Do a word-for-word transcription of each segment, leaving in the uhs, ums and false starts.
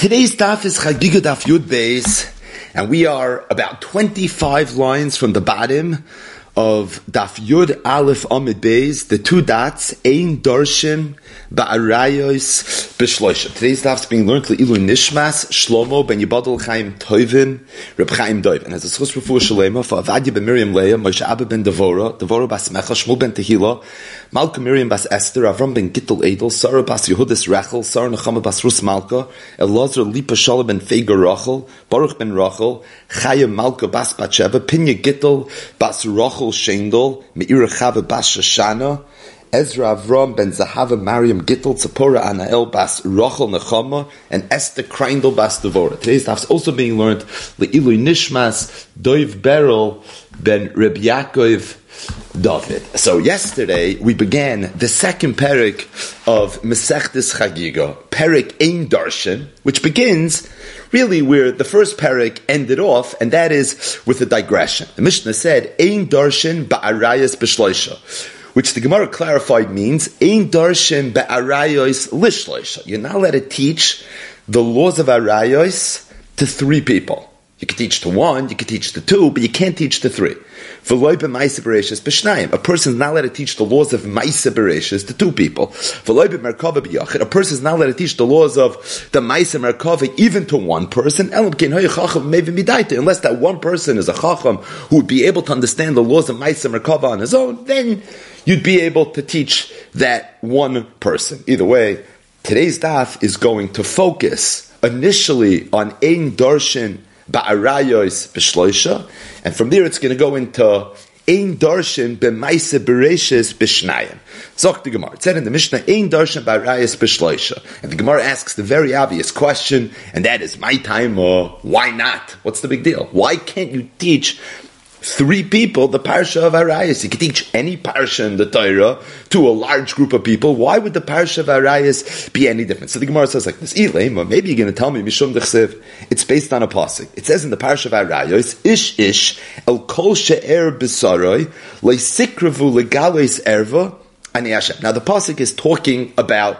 Today's daf is Chagiga Daf Yud Beis, and we are about twenty-five lines from the bottom of Daf Yud Aleph Amid Beis, the two dots, Ein Darshin Ba'arayos B'Shloisha. Today's daf is being learned to Ilu Nishmas, Shlomo Ben Yibadol Chaim Toivin, Reb Chaim Doiv. And as a schus before Shalema, for Avadia Ben Miriam Leah, Moshe Abba Ben Devora, Devora Bas Mecha, Shmuel Ben Tehila, Malka Miriam Bas Esther, Avram Ben Gittel Edel, Sarah Bas Yehudis Rachel, Sarah Nechama Bas Rus Malka, Elazar Lipa Shalom Ben Feger Rachel, Baruch Ben Rachel, Chaya Malka Bas Batsheva, Pinya Gittel Bas Rachel Shendel, Meira Chava Bas Shoshana, Ezra Avram Ben Zahava Mariam Gittel, Tzipora Anael Bas Rachel Nechama, and Esther Kreindel Bas Devora. Today's daf is also being learned Le'ilu Nishmas Doiv Beryl Ben Reb Yaakov David. So yesterday we began the second parak of Masechtes Chagiga, parak Ein Darshan, which begins really where the first parak ended off, and that is with a digression. The Mishnah said Ein Darshan Ba'arayos B'Shloisha, which the Gemara clarified means Ein Darshan Ba'arayos Lishloisha. You're not allowed to teach the laws of Arayos to three people. You can teach to one, you can teach to two, but you can't teach to three. A person is not allowed to teach the laws of Maisa Bereshis to two people. A person is not allowed to teach the laws of the Maisa Merkava even to one person, unless that one person is a Chacham who would be able to understand the laws of Maisa Merkava on his own, then you'd be able to teach that one person. Either way, today's daf is going to focus initially on Ein Darshan Ba'arayos B'Shloisha, and from there it's going to go into Ein Darshan B'Maisa Bereshis B'Shnayim. Zok the Gemara. It said in the Mishnah, Ein Darshan Ba'arayos B'Shloisha. And the Gemara asks the very obvious question, and that is, my time, or why not? What's the big deal? Why can't you teach three people the parsha of Arayos? You can teach any parsha in the Torah to a large group of people. Why would the parsha of Arayos be any different? So the Gemara says like this, Ilema, maybe you're going to tell me, Mishum Dechsev, it's based on a pasuk. It says in the parsha of Arayos, Ish Ish, El Kol She'er B'Saroi, Le'Sikravu Legalois Erva, Ani Hashem. Now the pasuk is talking about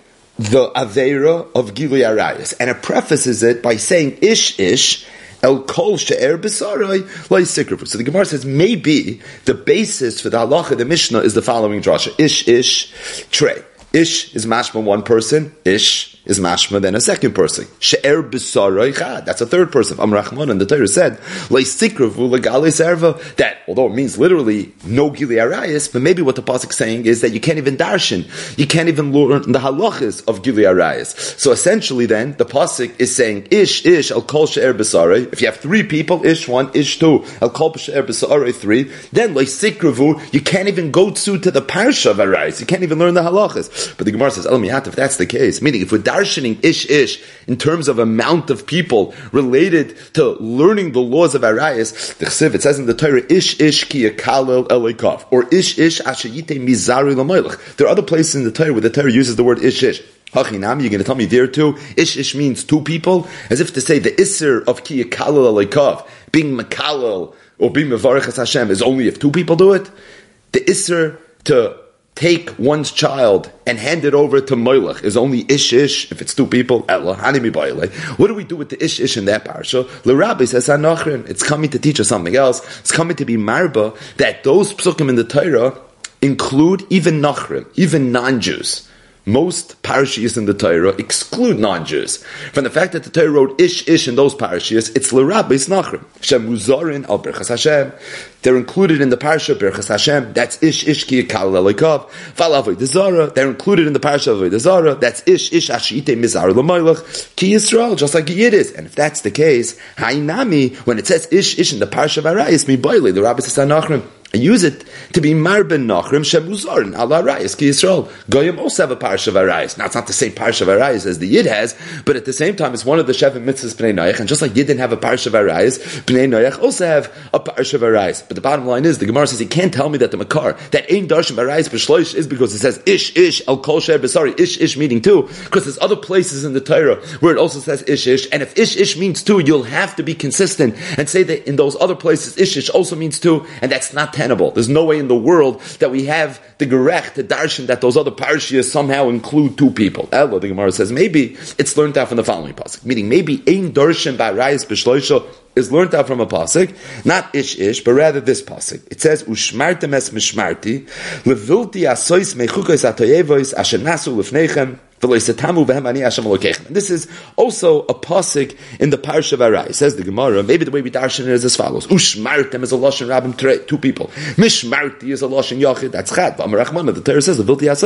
the Aveira of Gilui Arayos, and it prefaces it by saying Ish Ish, El Kol She'er B'Sarai Lai Sikrafu. So the Gemara says maybe the basis for the halacha, the Mishnah, is the following drasha: Ish Ish Trey. Ish is mashma one person. Ish is mashma then a second person. She'er B'Sarai Chad. That's a third person. Am Rachman, and the Torah said Lai Sikrafu Legale Serva. That although it means literally no Gili Arayis, but maybe what the pasuk is saying is that you can't even darshan, you can't even learn the halachas of Gili Arayis. So essentially, then the pasuk is saying Ish Ish El Kol She'er B'Sarai. If you have three people, Ish one, Ish two, El Kol She'er B'Sarai three, then Lai Sikrafu, you can't even go to to the parsha of Arayis. You can't even learn the halachas. But the Gemara says, El Miyat, if that's the case, meaning if we're darshaning Ish Ish in terms of amount of people related to learning the laws of Arayis, the Chsiv, it says in the Torah, Ish Ish ki yakalel elikav, or Ish Ish ashayite mizari l'moilach. There are other places in the Torah where the Torah uses the word Ish Ish. Hachinam, you're going to tell me there too, Ish Ish means two people, as if to say the Isser of ki yakalel elikav, being makalel, or being mevarechas Hashem, is only if two people do it. The Isser to take one's child and hand it over to Moilach is only Ish Ish if it's two people. What do we do with the Ish Ish in that parsha? The Rabbi says, it's coming to teach us something else. It's coming to be marba that those psukim in the Torah include even Nachrim, even non-Jews. Most parashiyos in the Torah exclude non-Jews. From the fact that the Torah wrote Ish Ish in those parashiyos, it's l'rabbis nachrim. Shem muzarin al berchas Hashem. They're included in the parasha berchas Hashem. That's Ish Ish ki yikal elikav. Val avodah zara. They're included in the parasha of avodah zara. That's Ish Ish ashite mizar l'moilach ki Yisrael, just like Yid is. And if that's the case, hainami, when it says Ish Ish in the parasha of Arayis, mi boile, the rabbis says nachrim. I use it to be marben nachrim shemuzarin al arayis ki Yisrael. Goyim also have a parsha of arayis. Now it's not the same parsha of arayis as the Yid has, but at the same time it's one of the Shevim mitzvahs b'nei Noach, and just like Yid didn't have a parsha of arayis, b'nei Noach also have a parsha of arayis. But the bottom line is, the Gemara says, you can't tell me that the makar, that Ein Darshan B'Arayis B'Shloish, is because it says Ish Ish El Kol She'er B'Sari, Ish Ish meaning two, because there's other places in the Torah where it also says Ish Ish, and if Ish Ish means two, you'll have to be consistent and say that in those other places Ish Ish also means two, and that's not untenable. There's no way in the world that we have the gerech, the darshan, that those other parshiyas somehow include two people. Elo, the Gemara says, maybe it's learned out from the following pasuk. Meaning, maybe ein darshan ba'arayis b'shloisha is learned out from a pasuk, not ish ish, but rather this pasuk. It says, ushmartem es mishmarti, levilti asois mechukos atoyevois asher nasu lefnechem, and this is also a pasuk in the Parsha of Arai. Says the Gemara, maybe the way we darshan it is as follows. Ushmartem is a lashon rabbim, two people. Mishmarti is a lashon yachid, that's chad. The Torah says,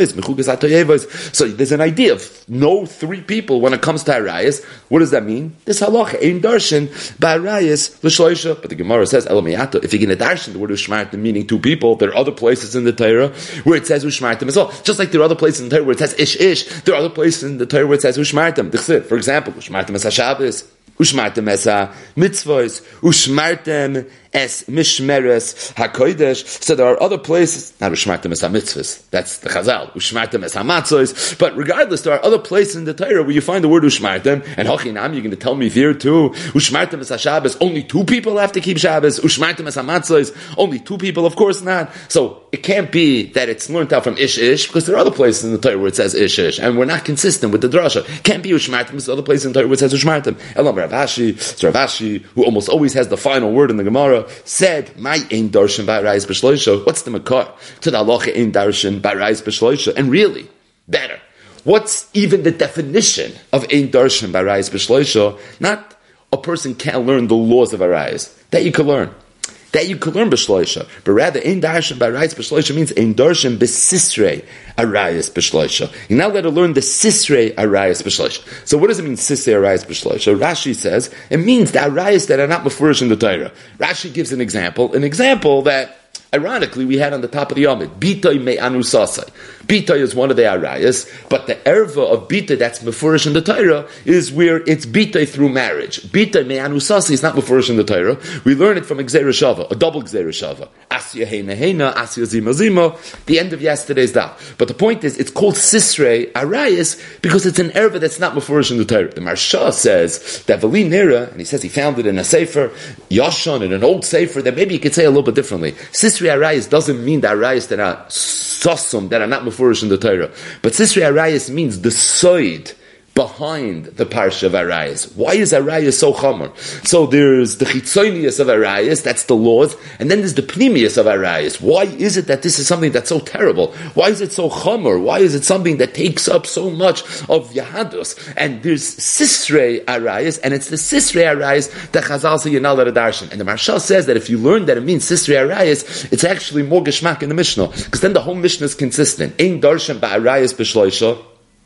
so there's an idea of no three people when it comes to Arayas. What does that mean? This halacha, ein darshan, ba'arayas, l'shloisha. But the Gemara says, elamiyato, if you're going to darshan the word ushmartem meaning two people, there are other places in the Torah where it says ushmartem as well. Just like there are other places in the Torah where it says ish ish, there are other places in the Torah where it says ushmartem. For example, ushmartem es ha-Shabbos, ushmartem es ha-mitzvos, ushmartem es mishmeres ha-kodesh. So there are other places, not ushmartem es ha-mitzvos, that's the Chazal, ushmartem es ha-matzos, but regardless, there are other places in the Torah where you find the word ushmartem, and hochinam, you're going to tell me here too, ushmartem es ha-Shabbos, only two people have to keep Shabbos, ushmartem es ha-matzos, only two people, of course not. So it can't be that it's learned out from ish ish, because there are other places in the Torah where it says ish ish, and we're not consistent with the drasha. Can't be ushmartem, there's other places in the Torah where it says ushmartem. Elam Rav Ashi, so Rav Ashi, who almost always has the final word in the Gemara, said, "My ein darshan ba'arayis b'shloisha." What's the makar to the halacha ein darshan ba'arayis b'shloisha? And really, better, what's even the definition of ein darshan ba'arayis b'shloisha? Not a person can't learn the laws of arayis. That you can learn. That you could learn b'shloisha, but rather ein darshan b'arayis b'shloisha means ein darshan b'sisrei arayis b'shloisha. You're not allowed to learn the sisrei arayis b'shloisha. So what does it mean sisrei arayis b'shloisha? Rashi says it means the arayis that are not mefurish in the Torah. Rashi gives an example, an example that ironically we had on the top of the Yomid. Bitoy me anusasai. Bitoy is one of the arayas, but the erva of bitoy that's mefurish in the Torah is where it's bitoy through marriage. Bitoy me anusasai is not mefurish in the Torah. We learn it from Gzeira Shava, a double Gzeira Shava. Asya heina heina, asya zima zima, the end of yesterday's daf. But the point is, it's called sisrei arayas because it's an erva that's not mefurish in the Torah. The Marsha says that Vali Nera, and he says he found it in a sefer, Yashan, in an old sefer, that maybe you could say a little bit differently. Sisrei arayas doesn't mean the arayas that are sasum, that are not mefurish in the Torah. But Sisrei arayas means the soid behind the parsha of arayas. Why is arayas so chomer? So there's the chitzonius of arayas, that's the laws, and then there's the pnimius of arayas. Why is it that this is something that's so terrible? Why is it so chomer? Why is it something that takes up so much of Yahadus? And there's Sisrei arayas, and it's the Sisrei arayas that Chazal say you're not allowed to darshan. And the Marsha says that if you learn that it means Sisrei arayas, it's actually more geschmack in the Mishnah, because then the whole Mishnah is consistent. Ein darshan ba'arayas b'shloisha,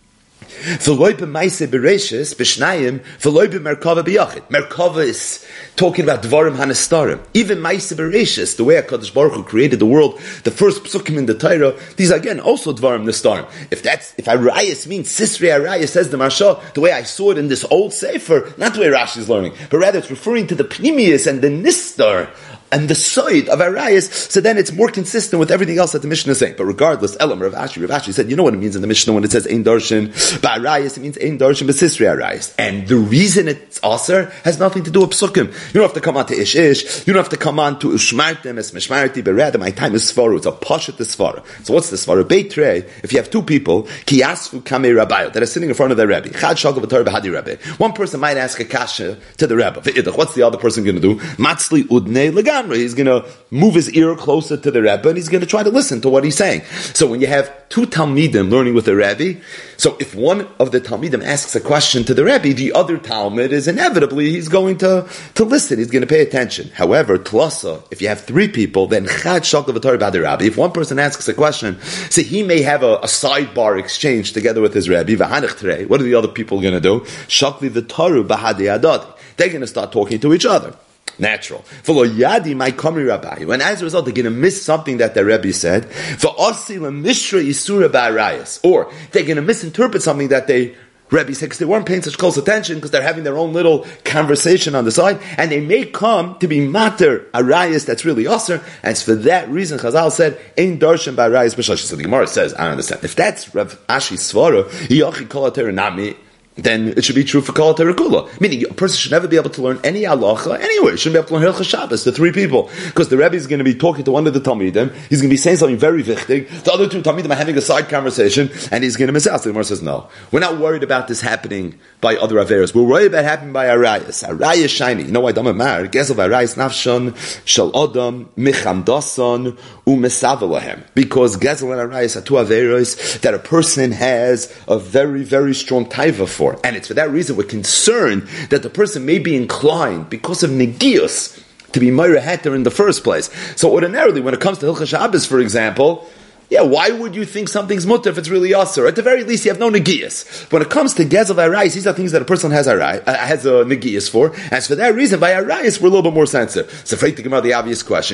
V'loi b'maiseh b'reishis b'shnayim, v'loi b'merkava b'yachid. Merkava is talking about dvarim hanastarim. Even maiseh b'reishis, the way HaKadosh Baruch Hu created the world, the first psukim in the Torah, these are again also dvarim nastarim. If that's, if arayas means sisrei arayas, says the Marsha, the way I saw it in this old sefer, not the way Rashi is learning, but rather it's referring to the pnimius and the nistar and the side of arayas, so then it's more consistent with everything else that the Mishnah is saying. But regardless, Elam Rav Ashi, Rav Ashi said, you know what it means in the Mishnah when it says ein darshan ba'arayas, it means ein darshan b'sisrei arayas. And the reason it's aser has nothing to do with psukim. You don't have to come on to ish ish, you don't have to come on to ushmartem es mishmarti, but rather my time is svaru, it's a pashat svara. So what's the svara? Beitrei, if you have two people, ki yasfu kamei rabbayo, that are sitting in front of their Rebbe, chad shagav v'tar b'hadi Rebbe. One person might ask a kasha to the Rebbe. What's the other person going to do? Matzli udnei legan. He's going to move his ear closer to the Rebbe and he's going to try to listen to what he's saying. So when you have two Talmidim learning with the Rebbe, so if one of the Talmidim asks a question to the Rebbe, the other Talmud is inevitably, he's going to, to listen, he's going to pay attention. However, Tlasa, if you have three people, then Chad Shakal V'Torah B'Hadi Rabbi, if one person asks a question, so he may have a, a sidebar exchange together with his Rebbe, V'Hanech Trei, what are the other people going to do? Shakli V'Torah B'Hadi Adadi. They're going to start talking to each other. Natural. And as a result, they're going to miss something that their Rebbe said. Or they're going to misinterpret something that they Rebbe said, because they weren't paying such close attention, because they're having their own little conversation on the side, and they may come to be mater arayas that's really aser, and it's for that reason Chazal said, ein darshan ba'arayas b'shloisha. So the Gemara says, I don't understand. If that's Rav Ashi's svara, yachi kol haTorah, not me. then it should be true for Kol Terakula. Meaning, a person should never be able to learn any halacha anywhere. He shouldn't be able to learn Hilchas Shabbos, the three people. Because the Rebbe is going to be talking to one of the Talmidim, he's going to be saying something very wichtig, the other two Talmidim are having a side conversation, and he's going to miss out. So the Gemara says, no. We're not worried about this happening by other Averos. We're worried about it happening by Arayas. Arayas shiny. You know why? Damar Mar, Gezel Arayas Nafshon, Shal Adam, Michamdason, Umesavalahem. Because Gezel and Arayas are two Averos that a person has a very, very strong taiva for. And it's for that reason we're concerned that the person may be inclined, because of negius, to be Meira Heter in the first place. So ordinarily, when it comes to Hilchas Shabbos, for example, yeah, why would you think something's mutter if it's really asur? At the very least, you have no negias. When it comes to gezel v'arayis, these are things that a person has aray, uh, has a negias for. As for that reason, by arayis, we're a little bit more sensitive. So, afraid to come out the obvious question: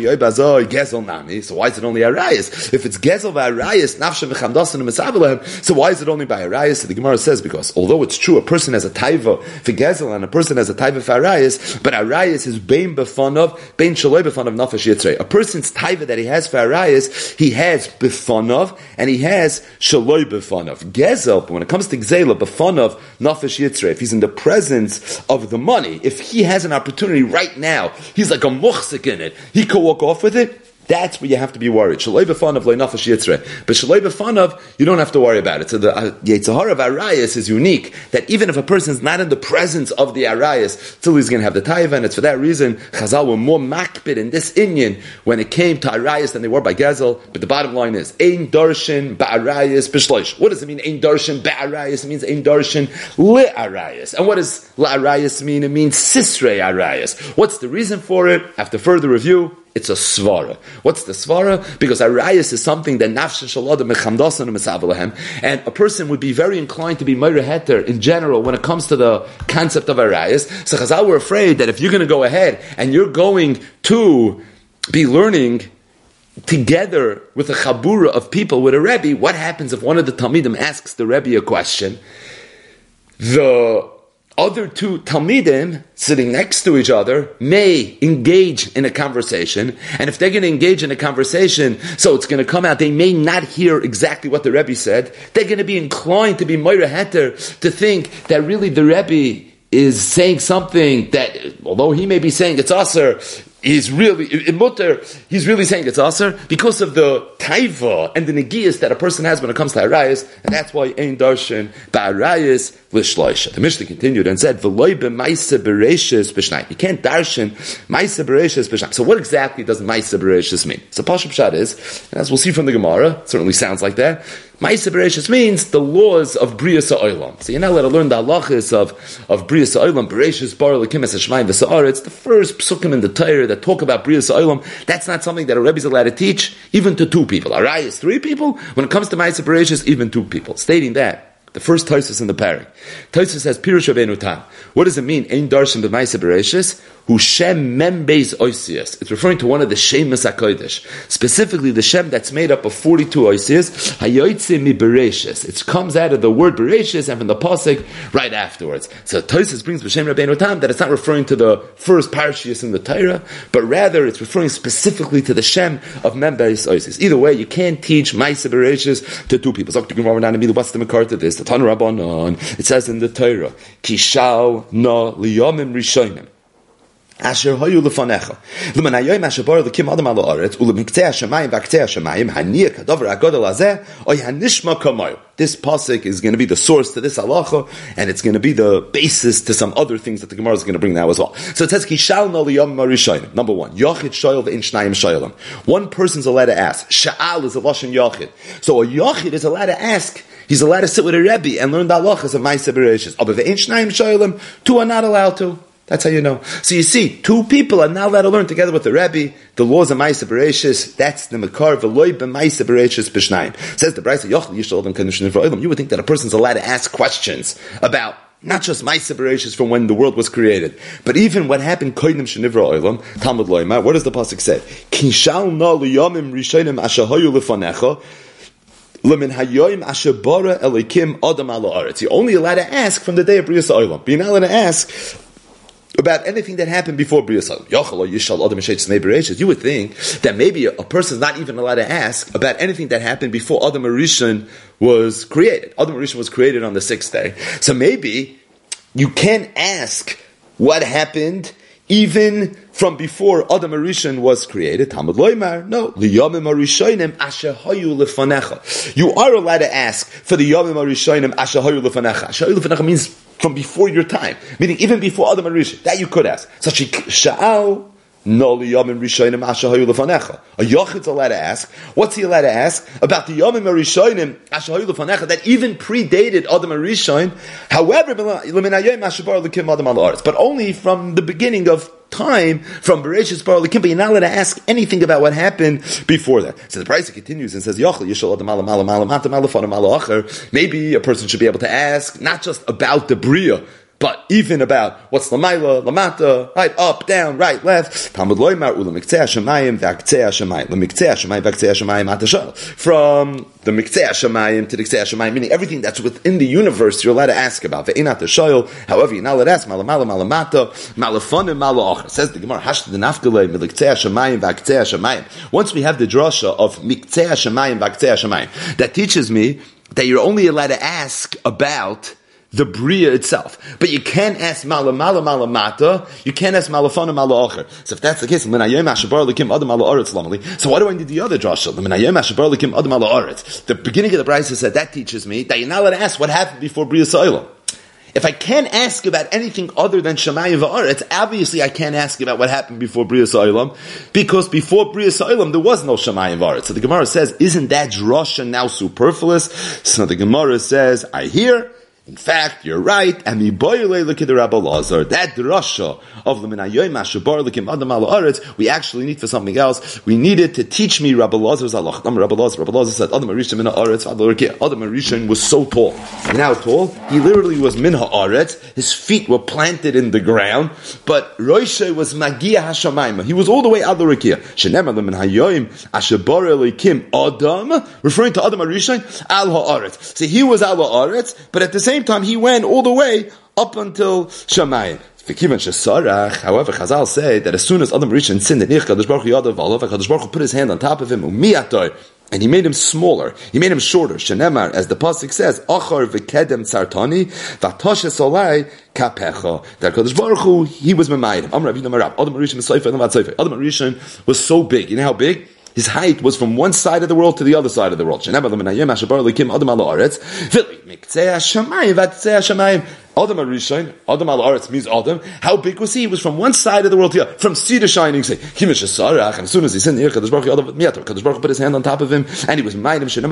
gezel nami. So, why is it only arayis? If it's gezel v'arayis, nafshem v'chamdasan v'mesavelem, so why is it only by arayis? So the Gemara says because although it's true, a person has a taiva for gezel and a person has a taiva for arayis, but arayis is bein b'fanav, bein shaloi b'fanav nafesh yitzrei. A person's taiva that he has for arayis, he has b'fanav, and he has shaloi b'fanav. Gezel, but when it comes to gzela, b'fanav, nafesh yitzrei, if he's in the presence of the money, if he has an opportunity right now, he's like a muchzik in it, he could walk off with it, that's where you have to be worried. Shaloi b'fanav lo nafesh yitzrei. But shaloi b'fanav, you don't have to worry about it. So the uh, Yetzer Hara of Arayas is unique, that even if a person is not in the presence of the Arayas, still he's going to have the taiva, and it's for that reason Chazal were more makbid in this inyan when it came to Arayas than they were by Gezel. But the bottom line is, Ein darshan ba'arayas b'shloish. What does it mean, Ein darshan ba'arayas? It means Ein darshan le'arayas. And what does le'arayas mean? It means sisrei arayas. What's the reason for it? After further review, it's a svara. What's the svara? Because arayas is something that nafsh shalada mechamdasan and mesavalahem, and a person would be very inclined to be meira heter in general when it comes to the concept of arayas. So Chazal were afraid that if you're going to go ahead and you're going to be learning together with a chabura of people with a Rebbe, what happens if one of the Talmidim asks the Rebbe a question? The other two Talmidim sitting next to each other may engage in a conversation, and if they're going to engage in a conversation, so it's going to come out, they may not hear exactly what the Rebbe said, they're going to be inclined to be Moira Heter, to think that really the Rebbe is saying something that, although he may be saying it's Aser, he's really, in Mutter, he's really saying it's Aser because of the taiva and the negiyas that a person has when it comes to Arayas, and that's why Ein Darshan Ba'arayas L'shloisha. The Mishnah continued and said, V'loi b'maisa b'reishis b'shnai. You can't darshan maisa b'reishis b'shnai. So what exactly does maisa b'reishis mean? So Pashup Pshat is, as we'll see from the Gemara, it certainly sounds like that, Maisa Bereshis means the laws of Brias Ha'olam. So you're not allowed to learn the halachas of, of Brias Ha'olam, Bereshis, Bar, L'kim, Es Hashmayim, V'Sa'ar. It's the first psukim in the Torah that talk about Brias Ha'olam. That's not something that a Rebbe is allowed to teach, even to two people. Arayas, three people. When it comes to Maisa Bereshis, even two people. Stating that, the first Tosfos in the parak. Tosfos says, Pirush Rabbeinu Tam. What does it mean? Ein darshan b'maisa bereshis, hu shem mem beis oisias. It's referring to one of the Shemus HaKodesh. Specifically, the Shem that's made up of forty-two oisias, hayoytze mi bereshis. It comes out of the word bereshis and from the pasuk right afterwards. So Tosfos brings b'shem Rabbeinu Tam that it's not referring to the first parashias in the Torah, but rather it's referring specifically to the Shem of mem beis oisias. Either way, you can't teach maisa bereshis to two people. So what's the makar to this? The Tan Rabbanon, it says in the Torah, Kishal na liyomim rishonim. Asher hoyu lefanecha. L'man hayoyim asher bar l'kim adam al haaretz u'lemiktzei hashamayim v'aktzei hashamayim haniyah kadavar hagadol hazeh oy hanishma kamoyu. This pasuk is going to be the source to this halacha, and it's going to be the basis to some other things that the Gemara is going to bring now as well. So it says, Kishal na liyomim rishonim. Number one, Yachid shoyel v'in shnayim shoyelim. One person's allowed to ask. Sha'al is a lashon Yachid. So a Yachid is allowed to ask. He's allowed to sit with a Rebbe and learn the halachas of Maisa Bereshis. But the Shnayim Shoyelim, two are not allowed to. That's how you know. So you see, two people are not allowed to learn together with the Rebbe the laws of Maisa Bereshis. That's the Makar v'loy b'Maisa Bereshis b'Shnayim. Says the Brayso Yochel Yishol Adam Kedushin V'Olam. You would think that a person's allowed to ask questions about not just Maisa Bereshis from when the world was created, but even what happened Koidim Shenivra Olam. Talmud Loima. What does the pasuk say? Kishal na liyamim rishonim ashahayu lefanecha. You're only allowed to ask from the day of Brias Ha'olam. You're not allowed to ask about anything that happened before Bria Yisrael. You would think that maybe a, a person is not even allowed to ask about anything that happened before Adam Rishon was created. Adam Rishon was created on the sixth day. So maybe you can't ask what happened even from before Adam Rishon was created. Talmud Loimar, no. Liyamim Arishonim asher hayu lefanecha. You are allowed to ask for the Yamim Arishonim asher hayu lefanecha. Asher hayu lefanecha means from before your time, meaning even before Adam Rishon. That you could ask. Such a sha'al. No, liyamim rishonim asher hayu lefanecha. A yochid's allowed to ask. What's he allowed to ask about the yamim rishonim asher hayu lefanecha that even predated Adam Rishon? However, but only from the beginning of time, from Bereshis Bar Elikim, but you're not allowed to ask anything about what happened before that. So the price continues and says, maybe a person should be able to ask not just about the Bria, but even about what's Lamaila, Lamata, right, up, down, right, left. Talmud Loimar, Ula Miktzeh Hashemayim, V'Aktzeh Hashemayim, L'Miktzeh Hashemayim, V'Aktzeh Hashemayim, Atashal. From the Miktzeh Hashemayim to the Ktzeh Hashemayim, meaning everything that's within the universe, you're allowed to ask about. Ve'in Atashal. However, you're not allowed to ask, Malamala, Malamata, Malafonim, Mala'achar. Says the Gemara, Hashta Denafkalei, L'Ktzeh Hashemayim, V'Aktzeh Hashemayim. Once we have the drasha of Miktzeh Hashemayim, V'Aktzeh Hashemayim, that teaches me that you're only allowed to ask about the Bria itself. But you can't ask Mala Mala Mala Mata, you can't ask Malafana Mala Acher. So if that's the case, so what do I need the other drasha? The beginning of the Brisa said that teaches me that you're not allowed to ask what happened before Bria Sa'olam. If I can't ask about anything other than Shemayim Va'aretz, obviously I can't ask about what happened before Bria Sa'olam, because before Bria Sa'olam there was no Shemayim Va'aretz. So the Gemara says, isn't that drasha now superfluous? So the Gemara says, I hear, in fact, you're right. And the boyle look at the Rabbi Lazar. That drasha of the Minayoy Mashabar Likim Adam Al Aretz, we actually need for something else. We needed to teach me Rabbi Lazar's Allah. Rabbi Lazar, Rabbi Lazar said, Adam Arishan Minha Aretz Adam Arishan was so tall. And how tall? He literally was Minha Aretz. His feet were planted in the ground. But Roisha was Magia Hashamayim. He was all the way Ad L'Rakia. Shenemar the Minayoyim Ashabar Likim Adam, referring to Adam Arishan Al Haaretz. So he was Al Haaretz, but at the same time he went all the way up until Shamayim. However, Chazal say that as soon as Adam Rishon sinned, Kadosh Baruch Hu Kadosh Baruch Hu put his hand on top of him, and he made him smaller. He made him shorter. Shenemar, as the pasuk says, Achar v'kedem tzartani v'atoshes olai kapecha. That Kadosh Baruch Hu, he was memayim. Amar Rabbi Marab. Adam Rishon Adam Rishon was so big. You know how big? His height was from one side of the world to the other side of the world. Adam Arishain, Adam al Aretz means Adam. How big was he? He was from one side of the world to the other, from sea to shining. Say, and as soon as he sinned, Kadosh Baruch Hu put his hand on top of him, and he was made him. Isn't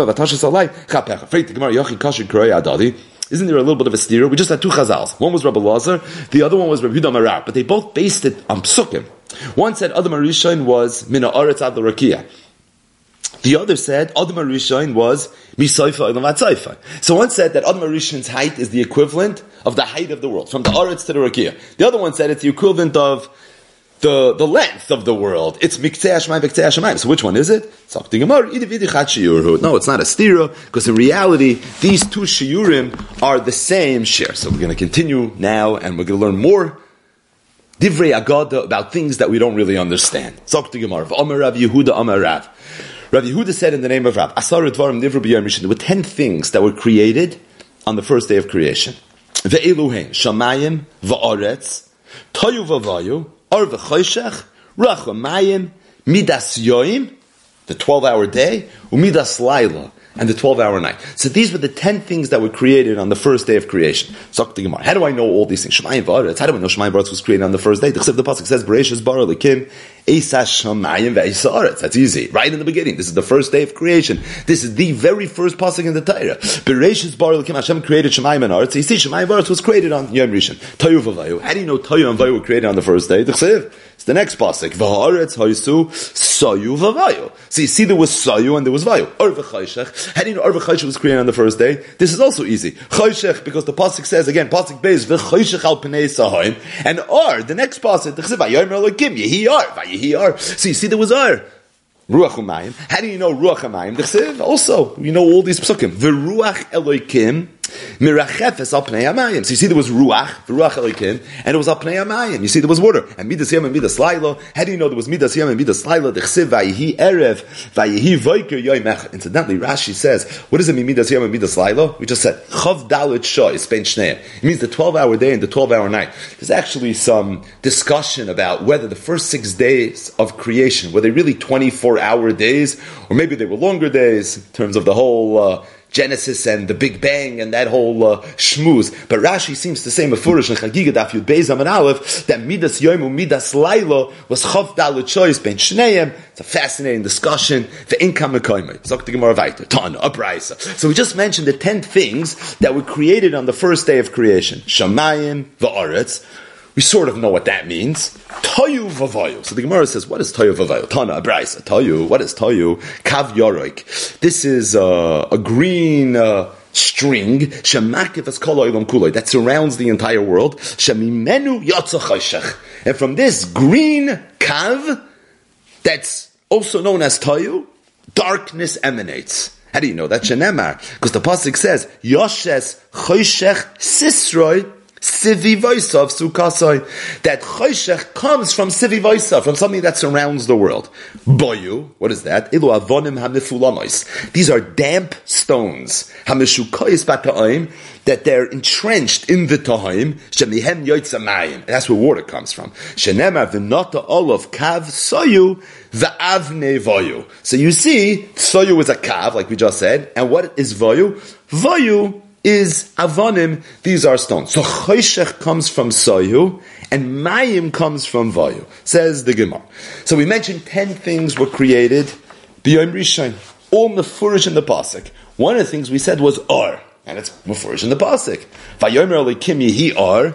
there a little bit of a steer? We just had two chazals. One was Rabbi Lazar, the other one was Rabbi Yehuda Marab, but they both based it on psukim. One said Adam Arishain was Mina Aretz Ad L'Rakia. The other said Adam Arishain was Misayfa Adam Atzayfa. So one said that Adam Arishain's height is the equivalent of the height of the world, from the Aretz to the Rakia. The other one said it's the equivalent of the, the length of the world. It's Miktzeh Hashemayim, Miktzeh Hashemayim. So which one is it? No, it's not a stira, because in reality, these two shiurim are the same shir. So we're going to continue now, and we're going to learn more Divrei Agada about things that we don't really understand. Zok the Gemara. Amar Rav Yehuda, Amar Rav. Rav Yehuda said in the name of Rav, Asar Dvarim Nivru B'Yom Rishon. There were ten things that were created on the first day of creation. Ve'eluhein, Shamayim, Va'aretz, Toyu Vavayu, Or V'Choshech, Rachamayim, Midas Yoim, the twelve-hour day, Umidas Laila, and the twelve-hour night. So these were the ten things that were created on the first day of creation. Zok the Gemara. How do I know all these things? Shemayim Va'aretz. How do I know Shemayim Va'aretz was created on the first day? The pasuk says, Bereshis bara Elikim Eisa Shemayim ve'Eisa Aretz. That's easy. Right in the beginning. This is the first day of creation. This is the very first pasuk in the Torah. Bereshis bara Elikim, Hashem created Shemayim and Aretz. So you see, Shemayim Va'aretz was created on Yom Rishon. Toyu V'Vayu. How do you know Toyu and Vayu were created on the first day? It's the next pasuk. V'Haaretz Haisu Sayu V'Vayu. So you see, there was Sayu and there was Vayu. Or V'Choshech. How do you know Or V'Choshech was created on the first day? This is also easy. Choshech, because the pasuk says again, pasuk Beis V'Choshech al Pnei Sahayim, and Or, the next pasuk, the Chesiv Vayomer Elokim Yehi Or, Vayehi Or. So you see, there was Or. Ruach Umayim. How do you know Ruach Umayim? The Chesiv also, you know all these psukim. V'Ruach Elokim Mirachefes al pnei hamayim. So you see there was ruach, ruach elikim, and it was al pnei hamayim. You see there was water. And midas yom and midas lailo. How do you know there was midas yom and midas lailo? Dechsiv vayihi erev, vayihi voiker yoy mech. Incidentally, Rashi says, what does it mean midas yom and midas lailo? We just said, chav dalet shoy, ben shneim. It means the twelve-hour day and the twelve-hour night. There's actually some discussion about whether the first six days of creation, were they really twenty-four-hour days, or maybe they were longer days, in terms of the whole, uh, Genesis and the Big Bang and that whole uh, shmooze. But Rashi seems to say Mefurish and Chagiga Daf Yud Beis Amud Aleph that Midas Yomu Midas Lailo was Chav Dalet Shoyis Ben Shneim. It's a fascinating discussion. Ve'inka Mekoymei. Zok the Gemara Vayter. Tana, Abraisa. So we just mentioned the ten things that were created on the first day of creation. Shamayim, Va'aretz. We sort of know what that means. Toyu vavayu. So the Gemara says, what is toyu vavayu? Tana, Abraisa. Toyu. What is toyu? Kav yoroik. This is uh, a green uh, string shemakif as kol olam kuloi that surrounds the entire world. Shemimenu yotza choshech. And from this green kav, that's also known as toyu, darkness emanates. How do you know that? Shenemar. Because the pasuk says, Yoshes choshech sisroi Sivi Voisav Sukasai. That Choshech comes from Sivi Voisav, from something that surrounds the world. Boyu, what is that? Ilu Avonim Hamifulamos. These are damp stones. Hamishukayis Bata'im, that they're entrenched in the Tahim. Shemihem Yoitzamayim. That's where water comes from. Shenemar V'nata Olav Kav Soyu V'avne Voyu. So you see, Soyu is a Kav, like we just said. And what is Voyu? Voyu is avonim, these are stones. So choshech comes from soyu, and mayim comes from vayu, says the Gemara. So we mentioned ten things were created b'yom rishon, all mefurish in the pasuk. One of the things we said was or, and it's mefurish in the pasuk. Vayomer elikim yehi or,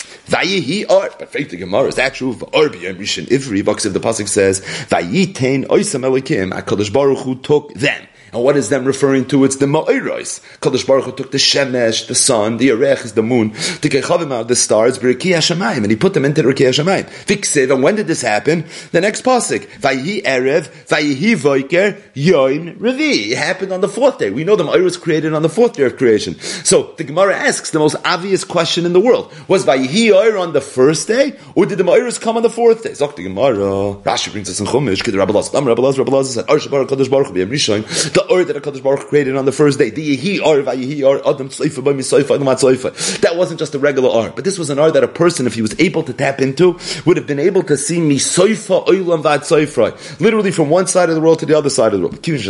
vayihi or. But faith the Gemara, is that true? Or b'yom rishon ivri, because the pasuk says, vayitein oisam elikim, HaKadosh Baruch Hu took them. And what is them referring to? It's the Ma'iros. Kadosh Baruch Hu took the Shemesh, the sun, the Erech is the moon, the Kechavim out the stars, B'Rikei HaShamayim, and he put them into Rikei HaShamayim. Fiksiv, and when did this happen? The next pasuk, Vayihi Erev, Vayihi Voiker, Yoin Revi. It happened on the fourth day. We know the Ma'iros created on the fourth day of creation. So the Gemara asks the most obvious question in the world: was Vayihi Oir on the first day, or did the Ma'iros come on the fourth day? Zok the Gemara. Rashi brings us in Chumash. Kid Rabbi Lazar, Rabbi Lazar, Rabbi Lazar said, Arsha Baruch Kadosh Baruch Hu b'Yom Rishon. The or that HaKadosh Baruch Hu created on the first day. The Yehi or, Vayihi or, Adam Tzleifa by Misaifa, Adam Atzleifa. That wasn't just a regular or, but this was an or that a person, if he was able to tap into, would have been able to see Misaifa, Oilam V'Atzleifa. Literally from one side of the world to the other side of the world. But when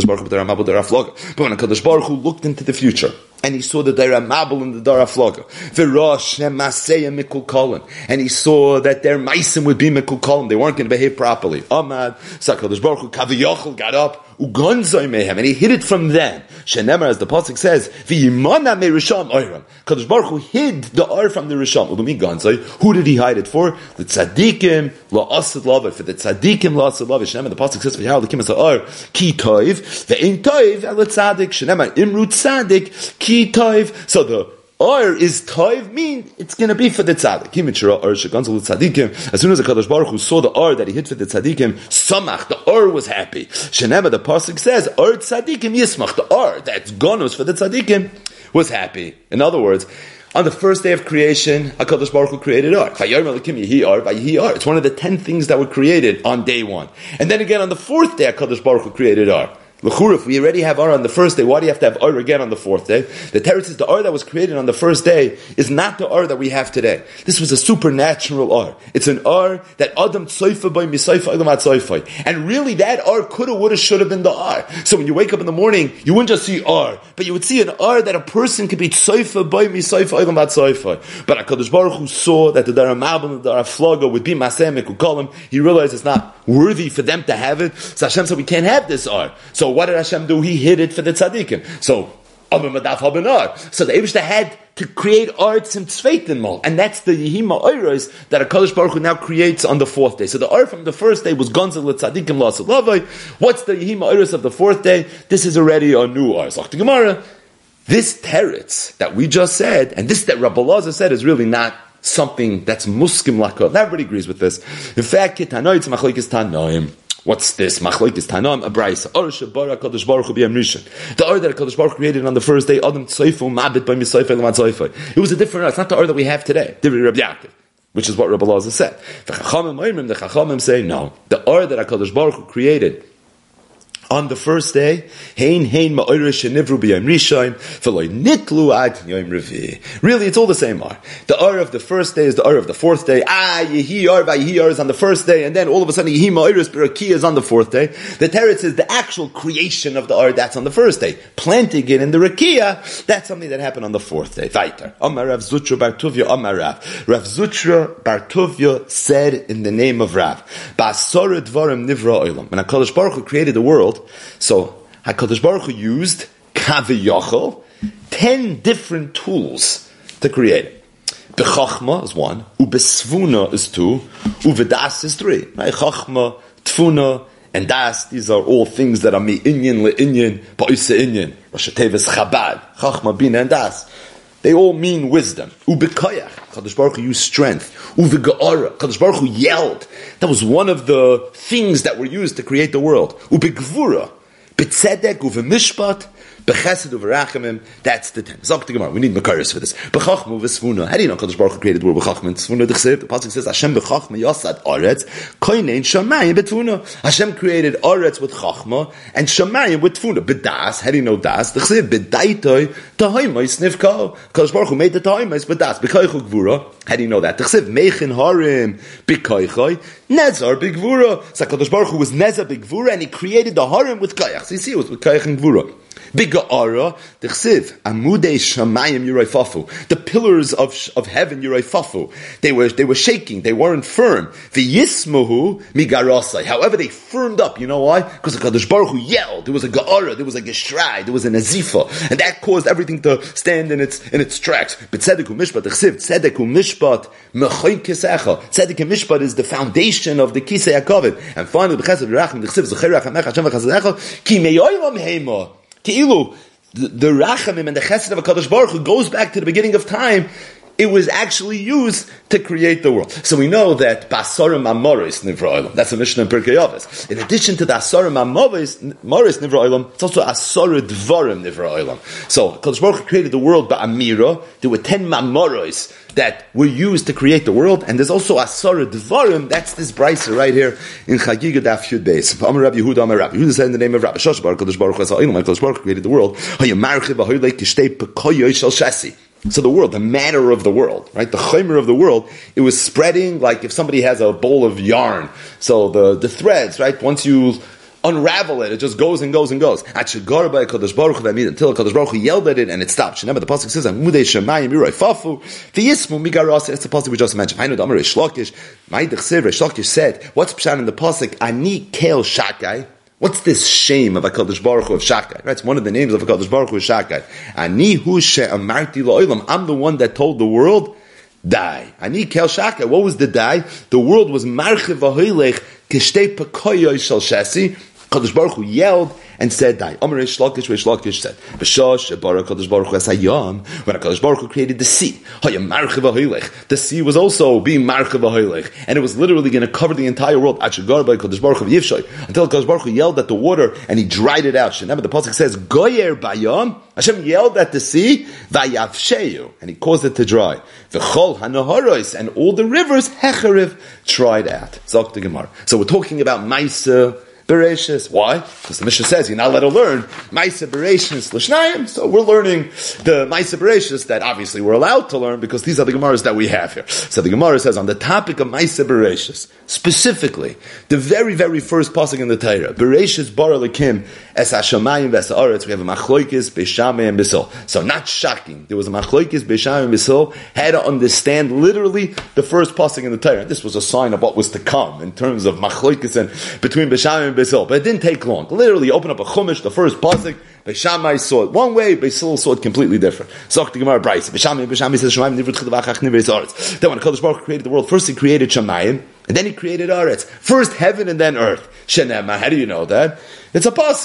HaKadosh Baruch Hu looked into the future, and he saw the Dara Mabel and the Dara Floga. And he saw that their Maisim would be Mikul Kolim. They weren't going to behave properly. Amad, Sakadosh Baruch Hu, Kaviyochel got up, Ugonzoi Mehem, and he hid it from them. Shenemar, as the Pasuk says, V'yimana me Risham Oyram. Kadosh Baruch Hu hid the Or from the Risham. Ulumi Gonzoi, who did he hide it for? The Tzadikim, La'asad Lava. For the Tzadikim, La'asad Lava. Shenemar, the Pasuk says, V'yahal L'kim as Or, Ki Toiv, Ve'in Toiv, Ela Tzadik. Shenemar, Imru Tzadik, Ki Toiv. So the or is toiv mean it's going to be for the tzaddik. As soon as the Kadosh Baruch Hu saw the or that he hid for the tzaddikim, samach, the or was happy. Shenema, the pasuk says, or tzaddikim yismach, the or that's gonus for the tzaddikim was happy. In other words, on the first day of creation, HaKadosh Baruch Hu created or. It's one of the ten things that were created on day one. And then again on the fourth day, HaKadosh Baruch Hu created or. L'churuf, we already have Or on the first day. Why do you have to have Or again on the fourth day? The teretz is the Or that was created on the first day is not the Or that we have today. This was a supernatural Or. It's an Or that Adam Tzoifa by Misaifa Adam Atzoifai. And really that Or coulda, woulda, shoulda been the Or. So when you wake up in the morning, you wouldn't just see Or, but you would see an Or that a person could be Tzoifa by Misaifa Adam Atzoifai. But HaKadosh Baruch Hu saw that the Dara Mabel and the Dara Floga would be Maseh Mekukolim. He realized it's not worthy for them to have it. So Hashem said we can't have this Or. So what did Hashem do? He hid it for the tzaddikim. So, so the Eibishter had to create arts and tzveitin mol, and that's the Yehima Oiros that a HaKadosh Baruch Hu now creates on the fourth day. So the art from the first day was Gonzel Tzaddikim La'aseh Lavai. What's the Yehima Oiros of the fourth day? This is already a new art. Zok the Gemara. This teretz that we just said, and this that Rabbi Lazar said, is really not something that's muskim lakov. Everybody agrees with this. In fact, Kitanoitz Machlokes Tanoim. What's this? Machlokes Tanam, a brayso. Or shebara Kadosh Baruch Hu b'yom rishon. The or that Kadosh Baruch Hu created on the first day, Adam tzayfu mabit by misayfei l'mad tzayfei. It was a different. It's not the or that we have today. Divri Rabbi Yaakov, which is what Rabbi Elazar said. The Chachamim, the Chachamim say no. The or that Kadosh Baruch Hu created on the first day, hein hein ma'orish shenivru b'yom rishon v'loy nitlu ad yom revi. Really, it's all the same ar. The ar of the first day is the ar of the fourth day. Ah, yehi ar v'yehi ar is on the first day, and then all of a sudden yehi ma'orish b'rakia is on the fourth day. The teretz is the actual creation of the ar that's on the first day. Planting it in the rakia, that's something that happened on the fourth day. Weiter. Amar Rav Zutra bar Tuvia Amar Rav. Rav Zutra bar Tuvia said in the name of Rav, Ba'asara dvarim nivra olam. When HaKadosh Baruch Hu created the world, so HaKadosh Baruch Hu used Kaviyachol, ten different tools to create it. Bechachma is one, Ubesvuna is two, Uvedas is three. Right? Chachma, Tfuna, and Das, these are all things that are me'inyan, le'inyan, ba'isa inyan, Rosh Tevis Chabad, Chachma, Bina, and Das. They all mean wisdom. Ubekayach, Kadosh Baruch Hu used strength. Uvege'ara, Kadosh Baruch Hu yelled. That was one of the things that were used to create the world. Ubegvura, betzedek, uvemishpat, bechesed, uverachemim. That's the ten. Zok the Gemara. We need makaris for this. Bechachma, uvesvuna. How do you know Kadosh Baruch Hu created the world? Bechachma and tzvuna. The pasuk says, Hashem bechachma yasad aretz, koinein shamayim betfuna. Hashem created aretz with chachma and shamayim with tfuna. Bedas. How do you know das? The chsev bedaitoi tahaymais nivkao. Kadosh Baruch Hu made the tahaymais bedas. Bekaychu gvura. How do you know that? The chsev meichin harim bekaychoi nezar begvura. So Kadosh Baruch Hu was nezar begvura, and he created the harim with kayach. So you see, it was with kayach and gvura. Biga'ara, the chsiv, amudei shamayim yurayfafu. The pillars of of heaven yurayfafu. They were they were shaking. They weren't firm. V'yismuhu migarasai. However, they firmed up. You know why? Because the Kadosh Baruch Hu yelled. There was a ga'ara. There was a gestrai. There was a nazifa, and that caused everything to stand in its in its tracks. But tzedek u'mishpat, the chsiv, tzedek u'mishpat mechoin kisecha. Tzedek u'mishpat is the foundation of the kisei hakavod. And finally, b'chesed v'rachim, the chsiv zechei rachamech Hashem v'chasadecha ki meyoylam heima. Ki'ilu, the, the Rachamim and the Chesed of HaKadosh Baruch Hu goes back to the beginning of time. It was actually used to create the world. So we know that Ba'asara Mamoris Nivra Olam. That's a Mishnah in Pirkei Avos. In addition to the Asara Mamoris Nivra Olam, it's also Asara Dvarim Nivra Olam. So HaKadosh Baruch Hu created the world by Amira. There were ten Mamoros that were used to create the world, and there's also Asara Dvarim. That's this brisa right here in Chagiga Daf Yud Beis. Amar Rabbi Yehuda, Amar Rabbi Yehuda said in the name of Rabbi Shosh Baruch HaKadosh Baruch Hu HaKadosh Baruch Hu created the world. So the world, the matter of the world, right? The chaymer of the world, it was spreading like if somebody has a bowl of yarn. So the, the threads, right? Once you unravel it, it just goes and goes and goes. Until Kadosh Baruch Hu yelled at it and it stopped. Remember the pasuk says, "Amudei shamayim yurayfafu v'yismu migaras." It's the pasuk we just mentioned. I know the Amar Reish Lakish. My dechsev Reish Lakish said, "What's pshat in the pasuk? Ani kel shakai." What's this shame of HaKadosh Baruch Hu of Shakai? Right? It's one of the names of HaKadosh Baruch Hu is Shakai. Ani hu she'amarti la'olam. I'm the one that told the world, die. Ani kel Shakai. What was the die? The world was marchiv v'hoilech kishtei pekoyoy shel shesi. HaKadosh Baruch Hu yelled and said, die. Amar Reish Lakish, Reish Lakish said, B'shosh shebara HaKadosh Baruch Hu es hayam. When HaKadosh Baruch Hu created the sea, hayam marchiv v'hoilech. The sea was also being marchiv v'hoilech. And it was literally going to cover the entire world. Achagar by HaKadosh Baruch Hu v'yivshoy. Until HaKadosh Baruch Hu yelled at the water and he dried it out. Remember the pasuk says, Goyer bayam. Hashem yelled at the sea, vayavsheyu. And he caused it to dry. V'chol hanaharos. And all the rivers, hechariv, dried out. Zok the Gemara. So we're talking about Maisa Bereshis. Why? Because the Mishnah says you're not allowed to learn Maisa Bereshis L'shnayim. So we're learning the Maisa Bereshis that obviously we're allowed to learn because these are the Gemaras that we have here. So the Gemara says on the topic of Maisa Bereshis, specifically the very very first pasuk in the Torah, Bereshis bara lekim es hashamayim ves haaretz. We have a machloikis beishamay and bisol. So not shocking. There was a machloikis beishamay and bisol. Had to understand literally the first pasuk in the Torah. This was a sign of what was to come in terms of machloikis and between beishamay and bisol. But it didn't take long. Literally, open up a chumash, the first pasuk. Beishamai saw it one way, Beisil saw it completely different. Zok the Gemara Bryce. Beishamai, Beishamai says Shemayim nivrit chidavachach nivrit aretz. Then when HaKadosh Baruch Hu created the world, first He created Shemayim, and then He created Aretz. First heaven and then earth. Shenema. How do you know that? It's a pasuk.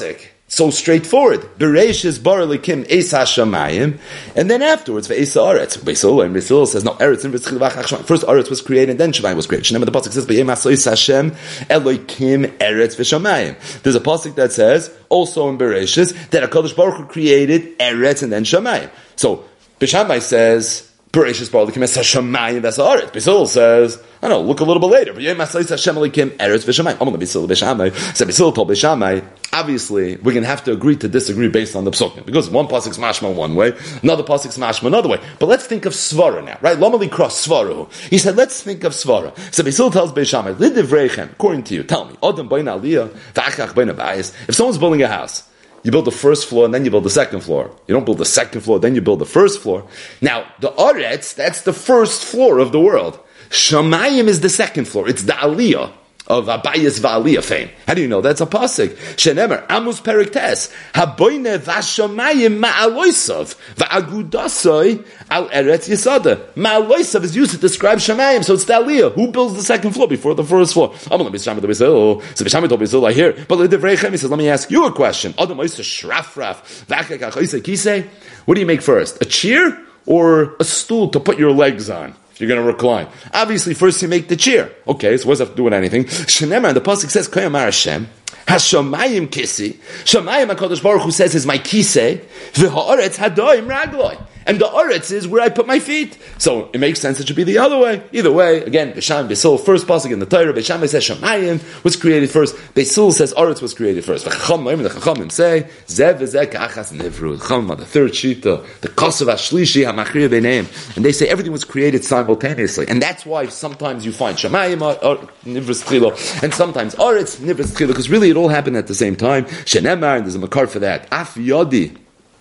So straightforward. Bereshis bar elikim es hashamayim, and then afterwards ve'es haaretz. Beisol and Beisol says no. Eretz and v'tzchil. First Eretz was created, and then Shemayim was created. Shneim the pasuk says be'yem hasois Hashem Elokim Eretz v'Shamayim. There's a pasuk that says also in Bereshis that HaKadosh Baruch Hu created Eretz and then Shamayim. So Bishamai says. Bereshis bar elikim es hashamayim v'es haaretz. Beisol says, I don't know, look a little bit later. But Yom Hasois Hashem elikim eretz v'shamayim. Amar Beisol Beishamai. So Beisol told Beishamai. Obviously, we're going to have to agree to disagree based on the psukim, because one pasuk's mashma one way, another pasuk's mashma another way. But let's think of svara now, right? Lomali cross svarahu. He said, let's think of svara. So Beisol tells Beishamai, Lidivreichem, according to you, tell me, Adam bain aliyah v'achach bain abayis. If someone's building a house, you build the first floor and then you build the second floor. You don't build the second floor, then you build the first floor. Now, the Aretz, that's the first floor of the world. Shamayim is the second floor. It's the Aliyah of Abayis Va'aliyah fame. How do you know? That's a pasuk. Shenemer, Amos Perik Tes, Haboine Vashamayim Ma'aloisav, Va'agudasoi Al Eretz Yisada. Ma'aloisav is used to describe Shamayim, so it's the Aliyah. Who builds the second floor before the first floor? I'm going to be Shamayim to be so, so Bishamim to be so I hear. But L'Divreichem, he says, let me ask you a question. Adam Oisa Shrafraf, V'akakach Oisa Kisei. What do you make first? A chair or a stool to put your legs on? You're going to recline. Obviously, first you make the chair. Okay, so what does that have to do with anything? Shenemar, the pasuk says, Koyamar Hashem, Hashamayim kisi. Shamayim HaKadosh Baruch Hu says is my kisei, v'ha'aretz hadoim ragloi. And the aretz is where I put my feet. So it makes sense it should be the other way. Either way, again, Bisham, Beisol, first pasuk in the Torah, Bisham says Shamayim was created first, Beisol says aretz was created first. The Chachamim say, Zev v'zeh ka'achas nivru. The Chachamim, the third shita, the Kosav HaShlishi HaMachriya b'neim. And they say everything was created simultaneously. And that's why sometimes you find Shamayim, Nivras Tchilo, and sometimes aretz, Nivras Tchilo, because really it all happened at the same time. Shenemar, and there's a makar for that. Af Yodi.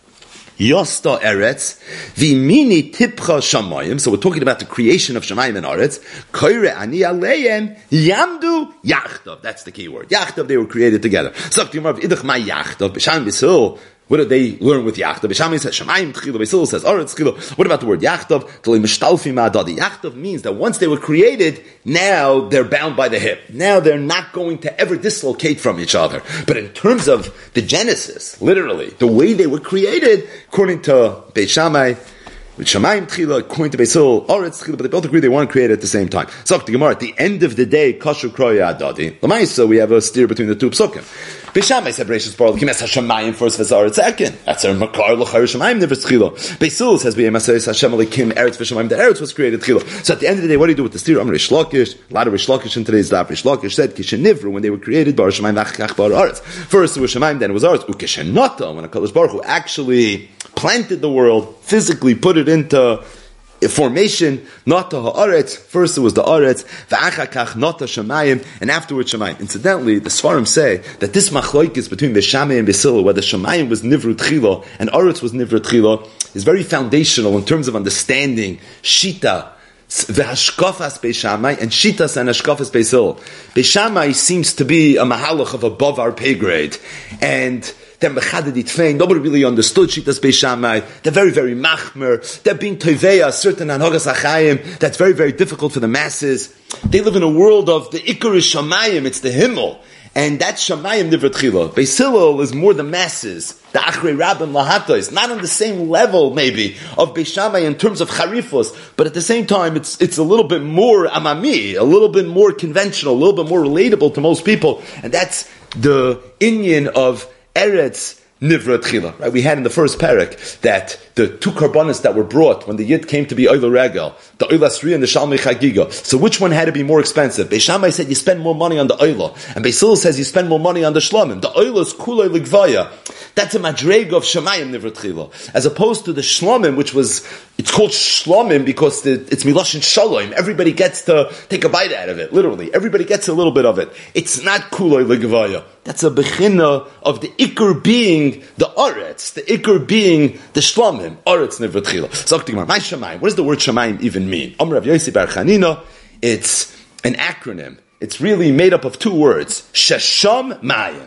Yosta Eretz, Vimini Tipcha Shamayim. So we're talking about the creation of Shamayim and Eretz. Koire Ani Aleim Yamdu Yachtav. That's the key word. Yachtav, they were created together. So Idach Ma Yachtav, B'Shan B'Sil. What do they learn with Yachtav? B'Shamai says Shamayim Tchilo, B'Sil says Eretz Tchilo. What about the word Yachtav? Tali Mishtalfi Ma'adadi. Yachtav means that once they were created, now they're bound by the hip. Now they're not going to ever dislocate from each other. But in terms of the genesis, literally, the way they were created, according to Beit Shammai, with Shamayim Tchila, according to Beisol, Eretz Tchila, but they both agree they want to create it at the same time. So the Gemara, at the end of the day, Kasher Kroya Adadi. L'maisa, we have a steer between the two psukim. Beishamai said Bereshis bar elikim es hashamayim first, v'zaretz second. That's our makar l'chayr shamayim nivras tchila. Beisul says B'yem hasois Hashem elikim eretz v'shamayim. The eretz was created tchila. So at the end of the day, what do you do with the steer? Amar Rish Lakish. A lot of Rish Lakish in today's daf. Rish Lakish said kishen nivru when they were created bar shamayim v'achach bar aretz. First it was shamayim, then it was aretz. Ukishen nata when HaKadosh Baruch Hu actually planted the world, physically put it into formation, not to haaretz. First it was the aretz, v'achakach not to shamayim, and afterwards shamayim. Incidentally, the Svarim say that this machlokes between Beishamai and Beisil, whether shamayim was nivru tchila and aretz was nivru tchila, is very foundational in terms of understanding shita, v'hashkafas Beishamai, and shitas and hashkafas Beisil. Beishamai seems to be a mahalach of above our pay grade, and they're mechadedit fein. Nobody really understood Shitas Beishamai. They're very, very machmer. They're being toiveya, certain anhogas achayim. That's very, very difficult for the masses. They live in a world of the ikar is shamayim. It's the himmel. And that's shamayim nivra tchila. Beis Hillel is more the masses. The achrei rabbim lahata is not on the same level, maybe, of Beis Shammai in terms of charifos, but at the same time, it's it's a little bit more amami, a little bit more conventional, a little bit more relatable to most people. And that's the inyan of Eretz Nivra Tchila. Right? We had in the first parak that the two karbanos that were brought when the Yid came to be Oila Regel, the Oila Sri and the Shalmei Chagiga. So which one had to be more expensive? Beis Shammai said you spend more money on the Oila, and Beis Hillel says you spend more money on the Shlomim. The Oila is Kulei Ligvaya. That's a madrega of Shamayim Nivra Tchila, as opposed to the Shlomim, which was, it's called Shlomim because the, it's Miloshin Shalom. Everybody gets to take a bite out of it, literally. Everybody gets a little bit of it. It's not Kulei Ligvaya. That's a bechina of the Iker being the Aretz, the Iker being the Shlomim, Aretz Nivra Tchila. So, my Shamayim, what does the word Shamayim even mean? Amr Rav Yossi Bar Chanina, it's an acronym. It's really made up of two words, Shesham Mayim.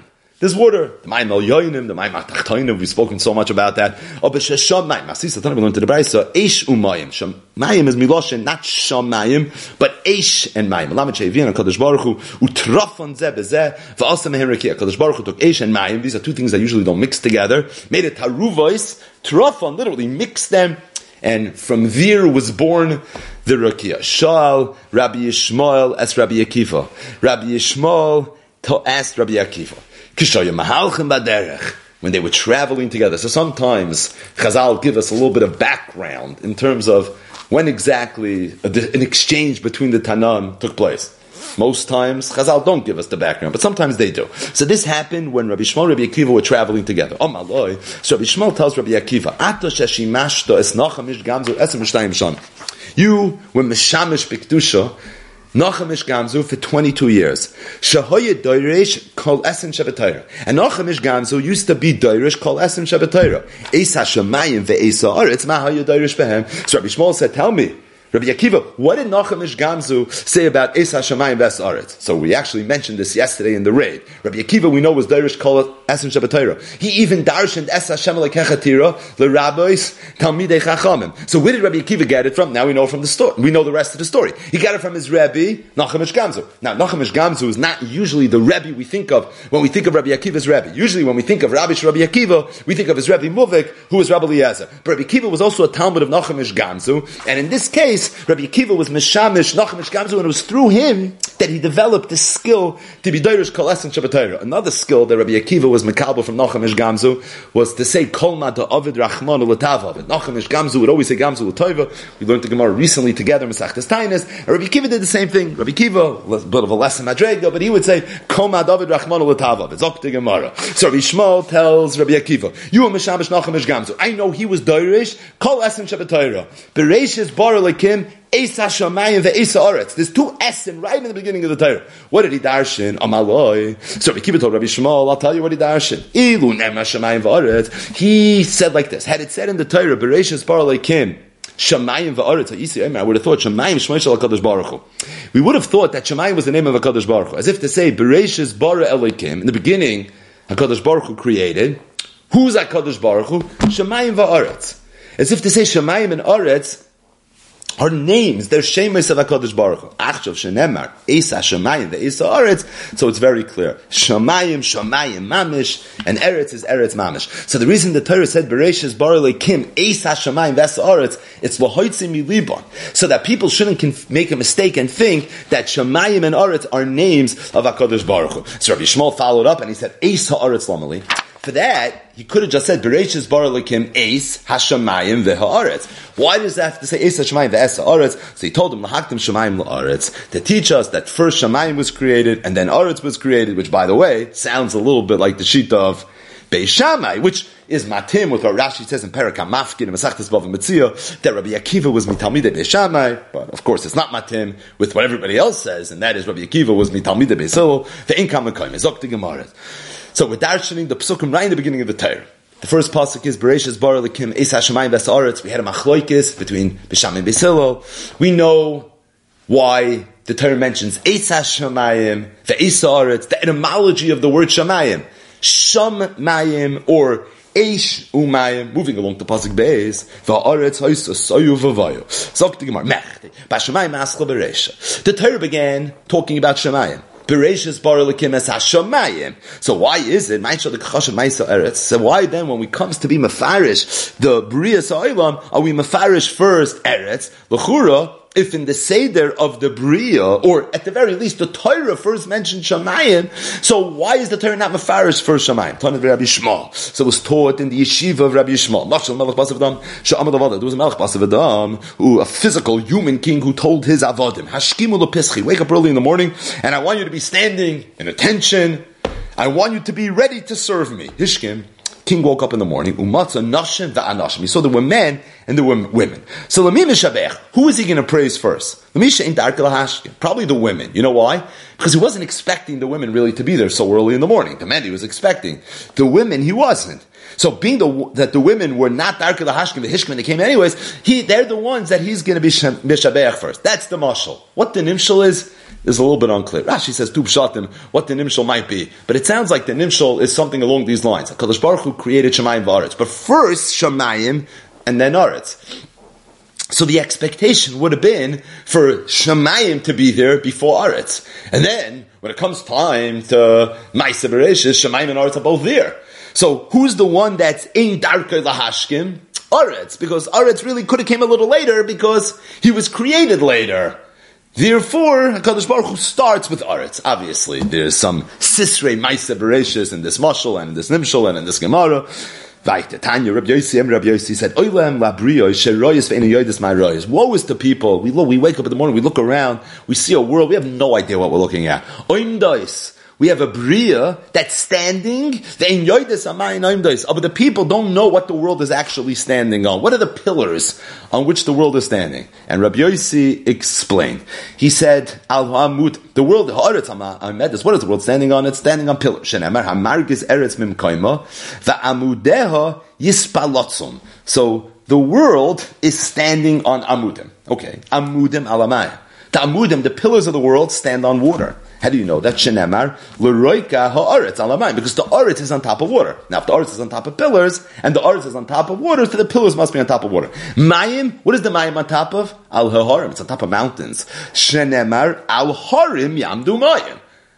There's water. The Mayim El Yoinim, the Mayim Atachtoinim, we've spoken so much about that. Oh, but Shesham Mayim. Masisa Tana, we learned to the Braisa, Eish Umayim. Mayim is Miloshin, not Shamayim, but Eish and Mayim. Lamed Shevin, HaKadosh Baruch Hu, Utrafon Zeh Bezeh, V'asam Mehem Rekiah. HaKadosh Baruch Hu took Eish and Mayim. These are two things that usually don't mix together. Made it Taruvois, Trafon, literally mixed them. And from there was born the Rekiah. Shaal, Rabbi Yishmael, as Rabbi Akiva. Rabbi Yishmael asked Rabbi Akiva. When they were traveling together. So sometimes Chazal give us a little bit of background in terms of when exactly an exchange between the Tanam took place. Most times Chazal don't give us the background, but sometimes they do. So this happened when Rabbi Shmuel and Rabbi Akiva were traveling together. Oh maloi. So Rabbi Shmuel tells Rabbi Akiva, Ato sheshimashto es nachamish gamzu esem shtayim shon. You were meshamish b'kedusha Nachamish Gamzu for twenty-two years. Shahoye Doirish Kol Esen Shabbatayra. And Nachamish Gamzu used to be Doirish Kol Esen Shabbatayra. Eis HaShamayim ve'Eis HaAretz Mahaye Doirish Behem. So Rabbi Shmuel said, tell me, Rabbi Akiva, what did Nachamish Gamzu say about Eis HaShamayim ve'Eis HaAretz? So we actually mentioned this yesterday in the raid. Rabbi Akiva, we know, was Doirish Kol Esen Shabbatayra. He even darshaned Es Hashem Lekechatira LeRabbis Talmidei Chachamim. So where did Rabbi Akiva get it from? Now we know from the story. We know the rest of the story. He got it from his Rebbe, Nachamish Gamzu. Now, Nachamish Gamzu is not usually the Rebbe we think of when we think of Rabbi Akiva's Rebbe. Usually when we think of Rabbi Rabbi Akiva, we think of his Rebbe Muvik, who was Rabbi Eliezer. But Rabbi Akiva was also a Talmud of Nachamish Gamzu, and in this case, Rabbi Akiva was Meshamish Nachamish Gamzu, and it was through him that he developed the skill to be Doirish Kol Esen Shabbatayra. Another skill that Rabbi Akiva was Mekabel from Nachamish Gamzu was to say Kol Mata Ovid Rachman L'Tav Ovid. Nachamish Gamzu would always say Gamzu L'Toiva. We learned the Gemara recently together, Masechtas Tainis, and Rabbi Akiva did the same thing. Rabbi Akiva, a bit of a lesson Madrega, but he would say Kol Mata Ovid Rachman L'Tav Ovid. Zok the Gemara. So Rabbi Shmuel tells Rabbi Akiva, you are Meshamish Nachamish Gamzu. I know he was Doirish Kol Esen Shabbatayra. Bereishis Bar Lekim Eis HaShamayim ve'Eis HaAretz. There's two Esin right in the beginning of the Torah. What did he darshan? Amaloi. So Rabbi Akiva told Rabbi Shmuel, I'll tell you what he darshan. Ilu nem HaShamayim ve'Aretz. He said like this. Had it said in the Torah, Bereishis Bar Lekim Shamayim ve'Aretz. I would have thought Shamayim Shmoishal HaKadosh Baruch Hu. We would have thought that Shamayim was the name of HaKadosh Baruch Hu. As if to say, Bereishis Bara Elokim. In the beginning, HaKadosh Baruch Hu created. Who's HaKadosh Baruch Hu? Shamayim ve'Aretz. As if to say Shamayim and Aretz are names, they're shemes of HaKadosh Baruch Hu. Achshav shenemar, Eis HaShamayim ve'Eis HaAretz. So it's very clear. Shamayim, Shamayim Mamish, and Eretz is Eretz Mamish. So the reason the Torah said, Bereishis Bar Elokim, Eis HaShamayim ve'Eis HaAretz, it's L'hoitzi milibon. So that people shouldn't conf- make a mistake and think that Shamayim and Aretz are names of HaKadosh Baruch Hu. So Rabbi Shmuel followed up and he said, Eis HaAretz Lamali. For that, he could have just said, Bereishis Bar Elokim Eis HaShamayim ve'Ha'aretz. Why does that have to say Eis HaShamayim ve'Eis HaAretz? So he told him, L'haktim Shamayim L'Aretz, to teach us that first Shamayim was created, and then Aretz was created, which, by the way, sounds a little bit like the Shita of Beis Shammai, which is matim with what Rashi says in Perek HaMafkin, in Masechtas Bava Metzia, that Rabbi Akiva was mitalmidei Beis Shammai, but of course it's not matim with what everybody else says, and that is Rabbi Akiva was mitalmidei Beis Hillel, the Inkam Mekayim, Zok the Gemara. So we're darshaning the Pesukim right in the beginning of the Torah. The first pasuk is Bereishis Bar Elokim Eis HaShamayim ve'Eis HaAretz. We had a machloikis between Beis Shammai and Beis Hillel. We know why the Torah mentions Eis HaShamayim ve'Eis HaAretz, the etymology of the word Shamayim. Shamayim or Eish Umayim, moving along to pasuk Beis, va'aretz ha'isa sayu v'vayu. Zok the Gemara, Mechti, b'Shamayim askla Bereisha. The Torah began talking about Shamayim. Bereishis Bar Elokim es HaShamayim. So why is it? So why then, when it comes to be mefarish the Bria Sa'ilam, are we mefarish first Eretz? L'chura, if in the Seder of the Bria, or at the very least the Torah first mentioned Shamayim, so why is the Torah not mefarish first Shamayim? Rabbi Shmuel. So it was taught in the yeshiva of Rabbi Shmuel. There was a Melech Basav Adam, who, a physical human king who told his avodim, Hashkimu lepischi, wake up early in the morning, and I want you to be standing in attention. I want you to be ready to serve me. Hishkim. King woke up in the morning. Umatza nashim va'anashim. He saw there were men and there were women. So Lami Mishabech, who is he going to praise first? Lamisha in Darkel Hashkim. Probably the women. You know why? Because he wasn't expecting the women really to be there so early in the morning. The men he was expecting. The women he wasn't. So being the, that the women were not darker the hashkim, the hishkim, when they came anyways, he, they're the ones that he's going to be mishabeach first. That's the mashal. What the nimshal is, is a little bit unclear. Rashi says, tu pshatim, what the nimshal might be. But it sounds like the nimshal is something along these lines. HaKadosh Baruch Hu created Shemayim v'aretz. But first Shemayim, and then Aretz. So the expectation would have been for Shemayim to be there before Aretz. And then, when it comes time to Maaseh Bereshis, Shemayim and Aretz are both there. So, who's the one that's in Darkei Lahashkim? Aretz. Because Aretz really could have came a little later because he was created later. Therefore, HaKadosh Baruch Hu starts with Aretz. Obviously, there's some Sisrei Maaseh Bereshis in this Mashal and in this Nimshal and in this Gemara. Weiter, Tanya, Rabbi Yossi, Rabbi Yossi said, Oilem labriyo, sheroyes ve'enu yoydes ma'royes. Woe is to people. We look, we wake up in the morning, we look around, we see a world, we have no idea what we're looking at. Oimdois. We have a bria that's standing, ve'en yoydes amayin oimdois. But the people don't know what the world is actually standing on. What are the pillars on which the world is standing? And Rabbi Yossi explained. He said, Al ha'amud, the world, ha'aretz ha'amedus, what is the world standing on? It's standing on pillars. Shenemar ha'margis eretz mimkoima, va'amudeha yispalotzum. So, the world is standing on amudim. Okay. Amudim alamaya. The amudim, the pillars of the world, stand on water. How do you know that? Shenemar l'roika ha'aretz alamayim, because the aretz is on top of water. Now, if the aretz is on top of pillars and the aretz is on top of water, so the pillars must be on top of water. Mayim, what is the mayim on top of? Al ha'harim, it's on top of mountains. Shenemar al harim yamdu mayim.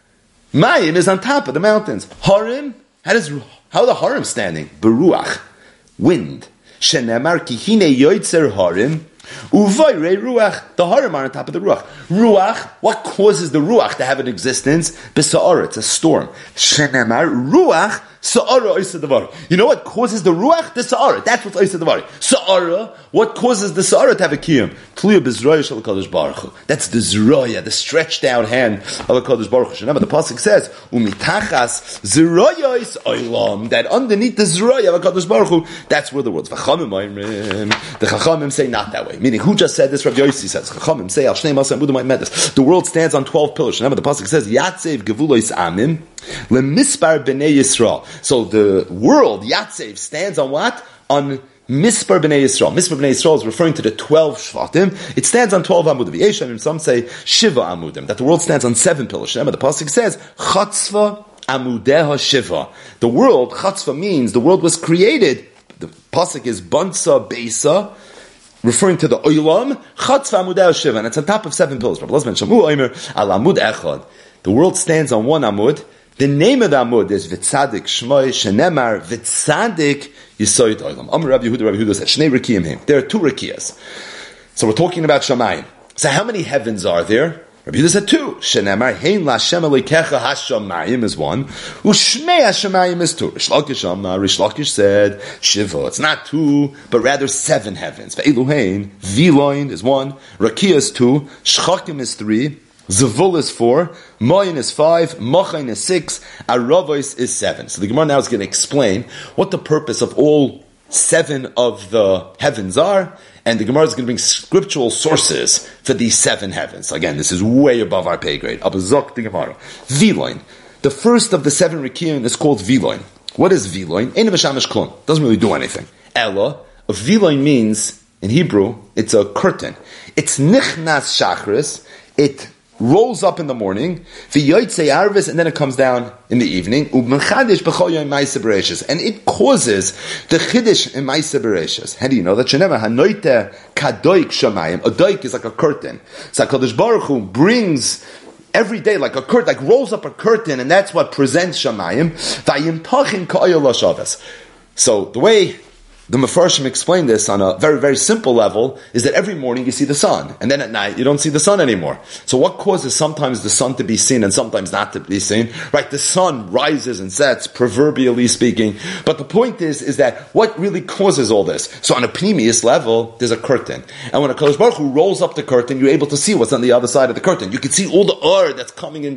Mayim is on top of the mountains. Harim, how does how are the harim standing? Beruach, wind. Shenemar ki hine yoitzer harim. Uvayre ruach, the harim are on top of the ruach. Ruach, what causes the ruach to have an existence? B'sa'ara, it's a storm. Shenemar ruach sa'ara oisa devar. You know what causes the ruach? The sa'ara. That's what's oisa devar. Sa'ara, what causes the sa'ara to have a kiyum? Tluya b'zroya shel HaKadosh Baruch Hu. That's the zroya, the stretched out hand of HaKadosh Baruch Hu. Remember, the pasuk says, umitachas zroyos oilam, that underneath the zroya of HaKadosh Baruch Hu, that's where the world's. V'chamim oimrim. The chachamim say not that way. Meaning, who just said this? Rabbi Yossi says, chachamim say, al shnei masam budum medus. The world stands on twelve pillars. Remember, the pasuk says, yatzev gevulos amim, lemispar b'nei Yisrael. So the world, Yatsev, stands on what? On Mispar B'nai Yisrael. Mispar B'nai Yisrael is referring to the twelve Shvatim. It stands on twelve Amudim. Yeshamim, some say Shiva Amudim, that the world stands on seven pillars. Remember, the pasuk says, Chatzva Amudeha Shiva. The world, Chatzva means the world was created. The pasuk is Bansa Beisa, referring to the Oilam, Chatzva Amudeha Shiva, and it's on top of seven pillars. Rabbi Lazman Shamu Oimer, Al Amud Echad. The world stands on one Amud. The name of the Amud is Vitzadik Shmoi Shenemar Vitzadik Yisoyit Olam. Amr Rabbi Yehuda, Rabbi Yehuda said, Shnei Rekiyim him. There are two Rekiyas. So we're talking about Shamayim. So how many heavens are there? Rabbi Yehuda said two. Shenemar Hein LaShem Elokecha HaShamayim is one. Ushmei HaShamayim is two. Rish Lakish Amar, Rish Lakish said, Shiva. It's not two, but rather seven heavens. Ve'eluhein, Viloin is one. Rekiyah is two. Shchakim is three. Zavul is four, Moyin is five, Mochain is six, Aravos is seven. So the Gemara now is going to explain what the purpose of all seven of the heavens are, and the Gemara is going to bring scriptural sources for these seven heavens. Again, this is way above our pay grade. Abazok the Gemara. Viloin. The first of the seven Rikiyim is called Viloin. What is Viloin? Ein v'shamish klum. Doesn't really do anything. Ella, a Viloin means, in Hebrew, it's a curtain. It's nichnas shachris. It rolls up in the morning, v'yotzei arvis, and then it comes down in the evening, u'mechadish b'chol yom ma'aseh bereshis, and it causes the chiddush in ma'aseh bereshis. How do you know that? Shenemar hanoite kadoik shamayim. A doik is like a curtain. So HaKadosh Baruch Hu brings every day like a curtain, like rolls up a curtain, and that's what presents shamayim. V'ayim tachin ka'ayol l'shavas. So the way the Mefarshim explain this on a very, very simple level is that every morning you see the sun, and then at night you don't see the sun anymore. So what causes sometimes the sun to be seen and sometimes not to be seen? Right, the sun rises and sets, proverbially speaking. But the point is, is that what really causes all this? So on a pneumius level, there's a curtain. And when a HaKadosh Baruch Hu rolls up the curtain, you're able to see what's on the other side of the curtain. You can see all the air that's coming in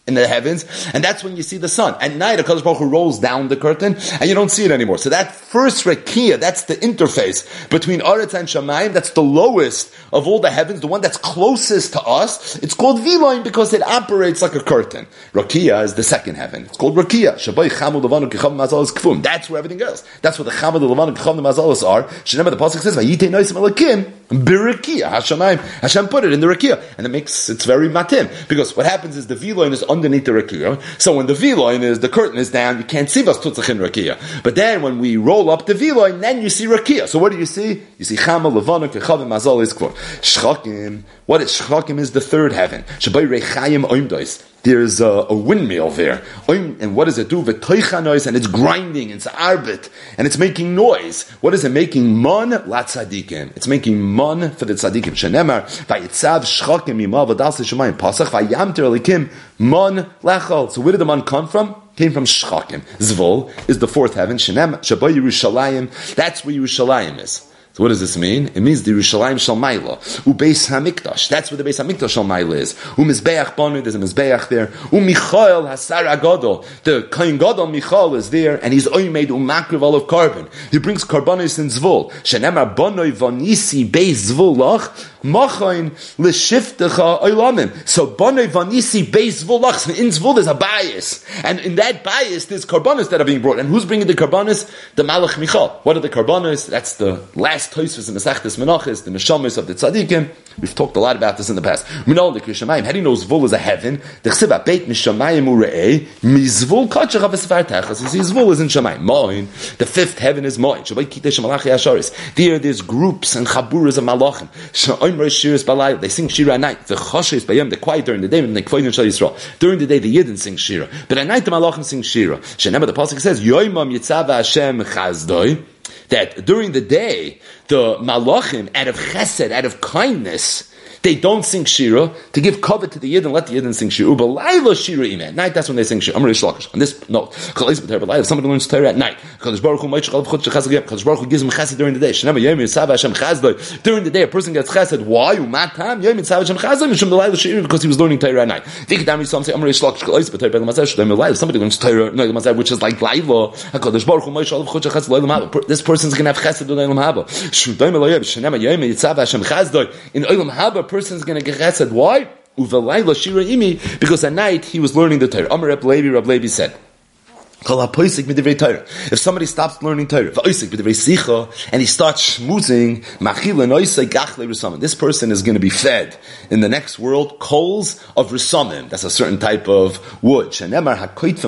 in the heavens, and that's when you see the sun. At night, HaKadosh Baruch Hu rolls down the curtain, and you don't see it anymore. So that first Rakia, that's the interface between Aretz and Shamayim, that's the lowest of all the heavens, the one that's closest to us. It's called Viloin because it operates like a curtain. Rakia is the second heaven. It's called Rakia. Shabai Chamud Levanu Kechav Mazalas Kfum. That's where everything goes. That's what the Chamud Levanu Kechav Mazalas are. Remember the pasuk says, "Vayitei Noisim Elakim Birakia." Hashemayim. Hashem put it in the Rakia, and it makes it's very matim because what happens is the Viloin is underneath the Rakia. So when the Viloin is the curtain is down, you can't see Vas Tutzach in Rakia. But then when we roll up the Viloin, then you see Rakia. So what do you see? You see Chamud Levanu Kechav Mazalas Kfum. Shchakim. What is Shchakim? Is the third heaven. Shabai Rechayim Oimdois. There's a, a windmill there. And what does it do? V'toicha, and it's grinding, it's arbit, and it's making noise. What is it making? Mon la tzadikim. It's making mon for the tzadikim. Shenemar, vayitzav shchakim ima v'das l'shemayim pasach, vayamter elikim mon lechol. So where did the mon come from? Came from Shchakim. Zvol is the fourth heaven. Shenem, Shabbat Yerushalayim. That's where Yerushalayim is. So what does this mean? It means the Yerushalayim Shalmaila. Ubeis Hamikdash. That's where the Beis Hamikdash Shalmaila is. Umizbeach Banu. There's a Mizbeach there. Umichael Hasar Agadol. The Kohen Gadol Michael is there, and he's oimed umakriv all of carbon. He brings carbonis in Zvol. Shenemar Bonoi Vanisi Beis Zvol Lach. Machain l'shiftecha oilamim. So Bonoi Vanisi Beis Zvol Lach. In Zvol there's a bias, and in that bias there's carbonis that are being brought. And who's bringing the carbonis? The Malach Michal. What are the carbonis? That's the last Tosfos in Masechtas Menachos, the Neshamis of the Tzadikim. We've talked a lot about this in the past. Minol the Kishamayim. How do you know Zvul is a heaven? The Chsiva Beit Mishamayim Ure'eh Mizvul Kachach Avesvar Tachas. You see, Zvul is in Shamayim. Moin. The fifth heaven is Moin. Shabbai Kitei Shemalachi Asharis. There, there's groups and chaburas of Malachim. Sha'oim Rosh Shiras Balai. They sing Shira at night. The Choshes Bayam. They're quiet during the day, and they quiet in Shal Yisrael. During the day, the Yidden sing Shira, but at night the Malachim sing Shira. Shenemar the pasuk says Yoimam Yitzava Hashem Chazdoi. That during the day, the malachim, out of chesed, out of kindness, they don't sing shira to give cover to the yidden and let the yidden sing shira. Ubalayla shira ime. At night, that's when they sing shira. Amar Yishlakish. On this note, if somebody learns Torah at night, Kadosh Baruch Hu Kadosh Baruch Hu gives him chesed during the day. Shenema Yom Yitzava Hashem Chazdoi. During the day, a person gets chesed. Why? Umatam Yom Yitzava Hashem Chazdoi. Mishum Balayla shira, because he was learning Torah at night. Vikadam Yisam say Amar Yishlakish. If somebody learns Torah, no, which is like Laila, Kadosh Baruch Hu Moshe Chutz Chesed Loilam Haba. This person's going to have chesed with Olam Haba. Shudayim Eloyim Shenema Yom Yitzava Hashem Chazdoi. In Olam Haba, person's going to get chesed. Why? Uvalayla shira imi, because at night he was learning the Torah. Amar Reb Levi, Reb Levi said, if somebody stops learning Torah and he starts schmoozing, this person is going to be fed in the next world coals of risamim. That's a certain type of wood. If someone's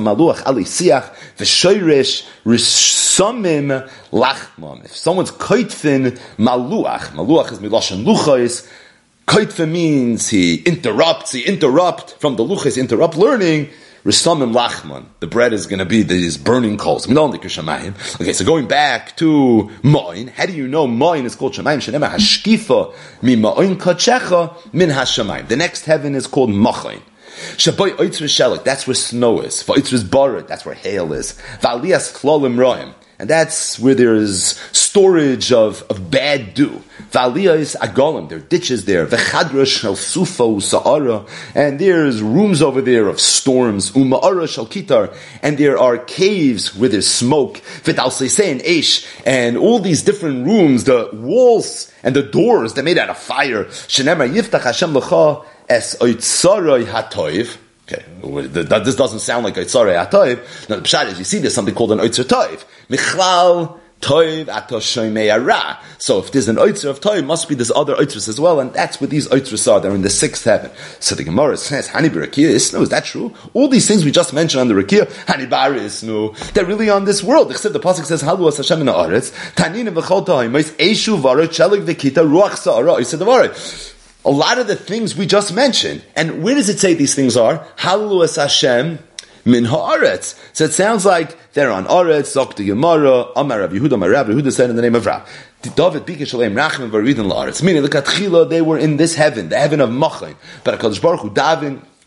koitfin maluach, maluach is miloshan luchais. Koitfin means he interrupts, he interrupt from the luchais, interrupt learning. Risamim lachman. The bread is going to be these burning coals. Okay, so going back to Moin, how do you know Moin is called Shamayim? Shenema hashkifa mi ma'oin kachecha min hashamayim. The next heaven is called Machain. Shaboy oitzr shelik. That's where snow is. Va'oitzr barid. That's where hail is. Va'aliyas chlolim roim. And that's where there is storage of, of bad dew. V'aliyah is agolim. There are ditches there. V'chadra shel sufa u'sa'ara. And there's rooms over there of storms. U'ma'ara shel kitar. And there are caves where there's smoke. V'tal seisei and eish. And all these different rooms, the walls and the doors, they're made out of fire. Shenemar yiftach Hashem l'cha es oitzaroi hatoiv. Okay, this doesn't sound like Oitzarei HaToiv. Now the pshat is, you see there's something called an Oitzer Toiv. Michlal Toiv Atoshomei Ara. So if there's an Oitzer of Toiv, must be this other Oitzers as well, and that's what these Oitzers are. They're in the sixth heaven. So the Gemara says, Hani B'Rakia Isnu, is that true? All these things we just mentioned on the Rakia, Hani Bar Isnu, they're really on this world. The Pasuk says, Halu as Hashem in the Aretz, Tanin V'chol Tohim, Eshu Vara, Chelik V'kita, Ruach Sa'ara, Yisadavare. A lot of the things we just mentioned. And where does it say these things are? Hallelu es Hashem min ha'aretz. So it sounds like they're on Aretz, Zok the Gemara, Amar Rav Yehuda, Amar Rav Yehuda said in the name of Rav. David Bika Shalem Rachman Varidin La'aretz. Meaning, look at Chila, they were in this heaven, the heaven of Machain. But HaKadosh Baruch Hu Davin,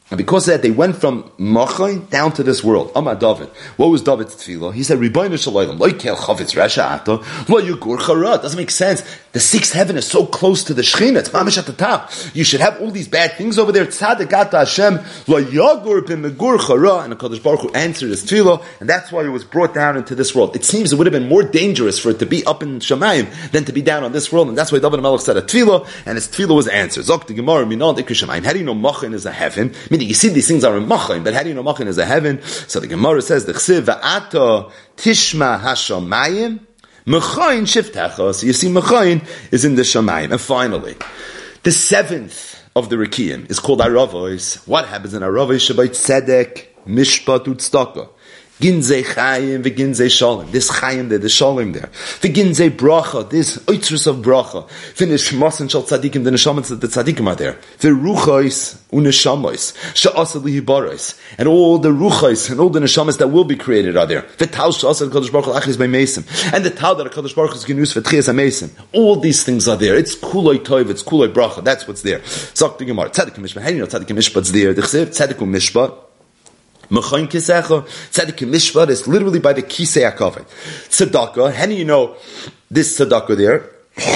And because of that, they went from Machai down to this world. Amar David. What was David's tefillah? He said, Ribono shel olam, lo yikel chavetz rasha ato, lo yugur chara. Doesn't make sense. The sixth heaven is so close to the Shechina. It's mamish at the top. You should have all these bad things over there. Tzaddik ata Hashem, lo yugur b'megur chara. And the Kadosh Baruch Hu answered his tefillah, and that's why it was brought down into this world. It seems it would have been more dangerous for it to be up in Shamayim than to be down on this world, and that's why David HaMelech said a tefillah, and his tefillah was answered. Zok the Gemara, minal dikri Shamayim. How do you know Machin is a heaven? Meaning, you see these things are in Machin, but how do you know Machin is a heaven? So the Gemara says, the Chsiv va'ata tishma hashamayim Mechayin shiftecha. So you see, Mechayin is in the Shamayim. And finally, the seventh of the Rekiyim is called Aravos. What happens in Aravos? Shabbat tzedek, mishpat u'tzedakah. Ginzei chayim v'ginzei shalom. This chayim there, the shalom there. V'ginzei bracha, this oitrus of bracha. Finish masan shal tzadikim, the neshamas that the tzadikim are there. V'ruchais u'neshamas, she'asa lihibaros. And all the ruchais and all the neshamas that will be created are there. V'tal she'asa l'kadosh baruch hu achris by mesim. And the tal that HaKadosh Baruch Hu is going to use for tchias ha-mesim. All these things are there. It's kuloi toiv, it's kuloi bracha. That's what's there. Zok the Gemara. Tzadikim mishpat. How do you know tzadikim mishpat's there? The chsev tzadikim mishpat. Mechayin kisecha, tzedek mishpat is literally by the kisei hakavod. Tzedakah, how do you know this tzedakah there?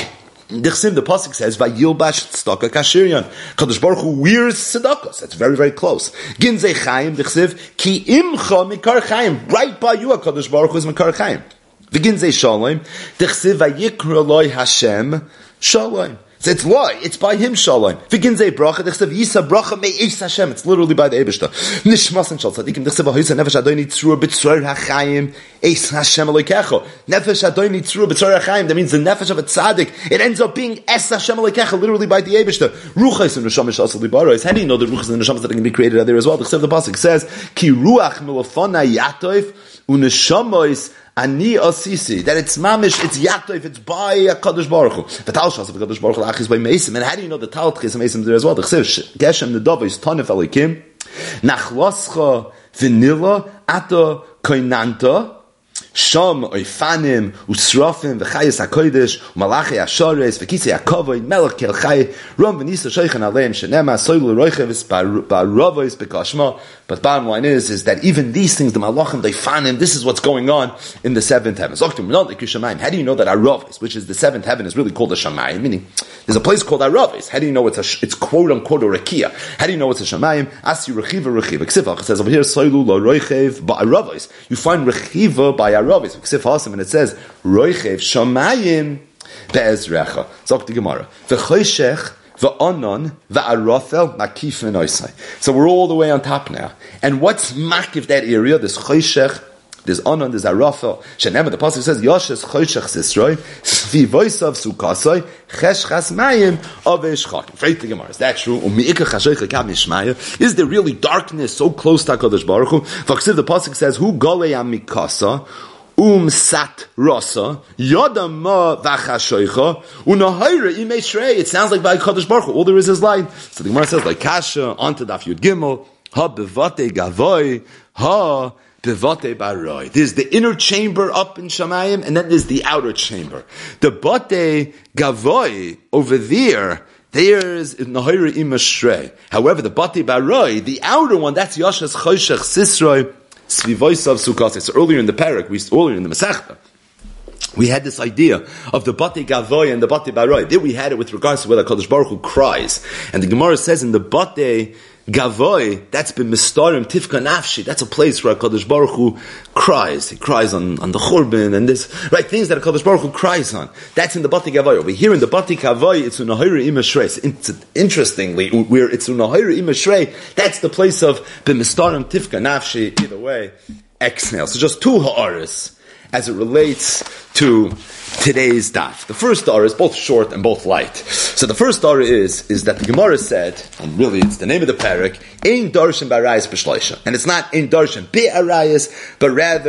The Chsim, the pasuk says, "Vayilbash tzedakah kashirian." Kadosh Baruch Hu wears tzedakah. So that's very, very close. Ginzei chayim, the Chsiv, ki imcha mikar chayim. Right by you, Kadosh Baruch Hu is mikar chayim. V'ginzei shalom, the Chsiv, vayikra loy Hashem shalom. So it's why it's by him shalom. V'ginzei bracha dechsev yisa bracha me'is Hashem. It's literally by the Eibishter. Nishmasen shal tzadikim dechsev ha'hoysa nefesh adoni tzrua b'tzror ha'chayim eis Hashem alokecho. Nefesh adoni tzrua b'tzror ha'chayim. That means the nefesh of a tzaddik. It ends up being es Hashem alokecho, literally by the Eibishter. Ruchais and neshamas asal libaros. How do you know the ruchais and neshamas that are going to be created are there as well? Dechsev the pasuk says ki ruach milafona yatov u'neshamas Ani asisi, that it's mamish, it's yatov, it's by a Kadosh Baruch Hu. The tal shas of the Kadosh Baruch Hu achis by meisim. And how do you know the tal tchis meisim there as well? The chsev geshem the dova is tonef alikim nachloscha vinila ato koinanta sham oifanim usrafim v'chayis hakodesh malachi ashares v'kisei hakavod melech kelchay ram v'nisa shoichan aleim shenema soilu roichevis ba'ravos b'kashma. But bottom line is, is that even these things, the malachim, they find him, this is what's going on in the seventh heaven. How do you know that Aravis, which is the seventh heaven, is really called a Shamayim? Meaning, there's a place called Aravis. How do you know it's a, it's quote unquote a Rekia? How do you know it's a Shamayim? Asi Rechiva Rechiva. Ksifach, it says over here, Soilu lo Roichev ba'Aravis. You find Rechiva by Aravis. Ksifach, and it says, Roichev Shamayim be'ezrecha. Zok the Gemara. V'choshech V'anon v'arafel makif v'noisai. So we're all the way on top now. And what's makif that area? This choshech, this anon, this arafel. Shenemah, the pasuk says, Yoshes choshech sisroi, v'voisav sukasoi, cheshchas mayim avesh chakim. Freit the Gemara. Is that true? U'mi'ikah chashoicha kam mishmaya. Is there really darkness so close to HaKadosh Baruch Hu? V'chsiv, the pasuk says, Hu golei amikasa, Um sat rasa yada ma v'chashoicha unahayra imei shrei. It sounds like by Kadosh Baruch Hu. All there is is light. So the Gemara says like kasha onto daf yud gimel ha bevate gavoy ha bevate baroi. There's the inner chamber up in Shamayim, and then there's the outer chamber. The bate gavoy over there. There's nahayra imei shrei. However, the bate baroi, the outer one, that's Yashas choshech sisroi. Svivoisav Sukkot. So earlier in the parak, we earlier in the Masechta, we had this idea of the Bati Gavoy and the Bati Baroi. There we had it with regards to where the Kadosh Baruch Hu cries. And the Gemara says in the Bati Gavoy, that's been Mistarim Tifka Nafshi. That's a place where Kadosh Baruch Hu cries. He cries on, on the Churban and this, right, things that Kadosh Baruch Hu cries on. That's in the Bati Gavoy. Over here in the Bati Gavoy, it's Unahira Ima Shrei. Interestingly, where it's Unahira Ima Shrei, that's the place of B'Mistarim Tifka Nafshi. Either way, exhale. So just two ha'aris as it relates to today's daf. The first dara is both short and both light. So the first dara is, is that the Gemara said, and really it's the name of the parak, Ein Darshan B'Arayis B'Shloisha. And it's not Ein Darshan B'Arayis, but rather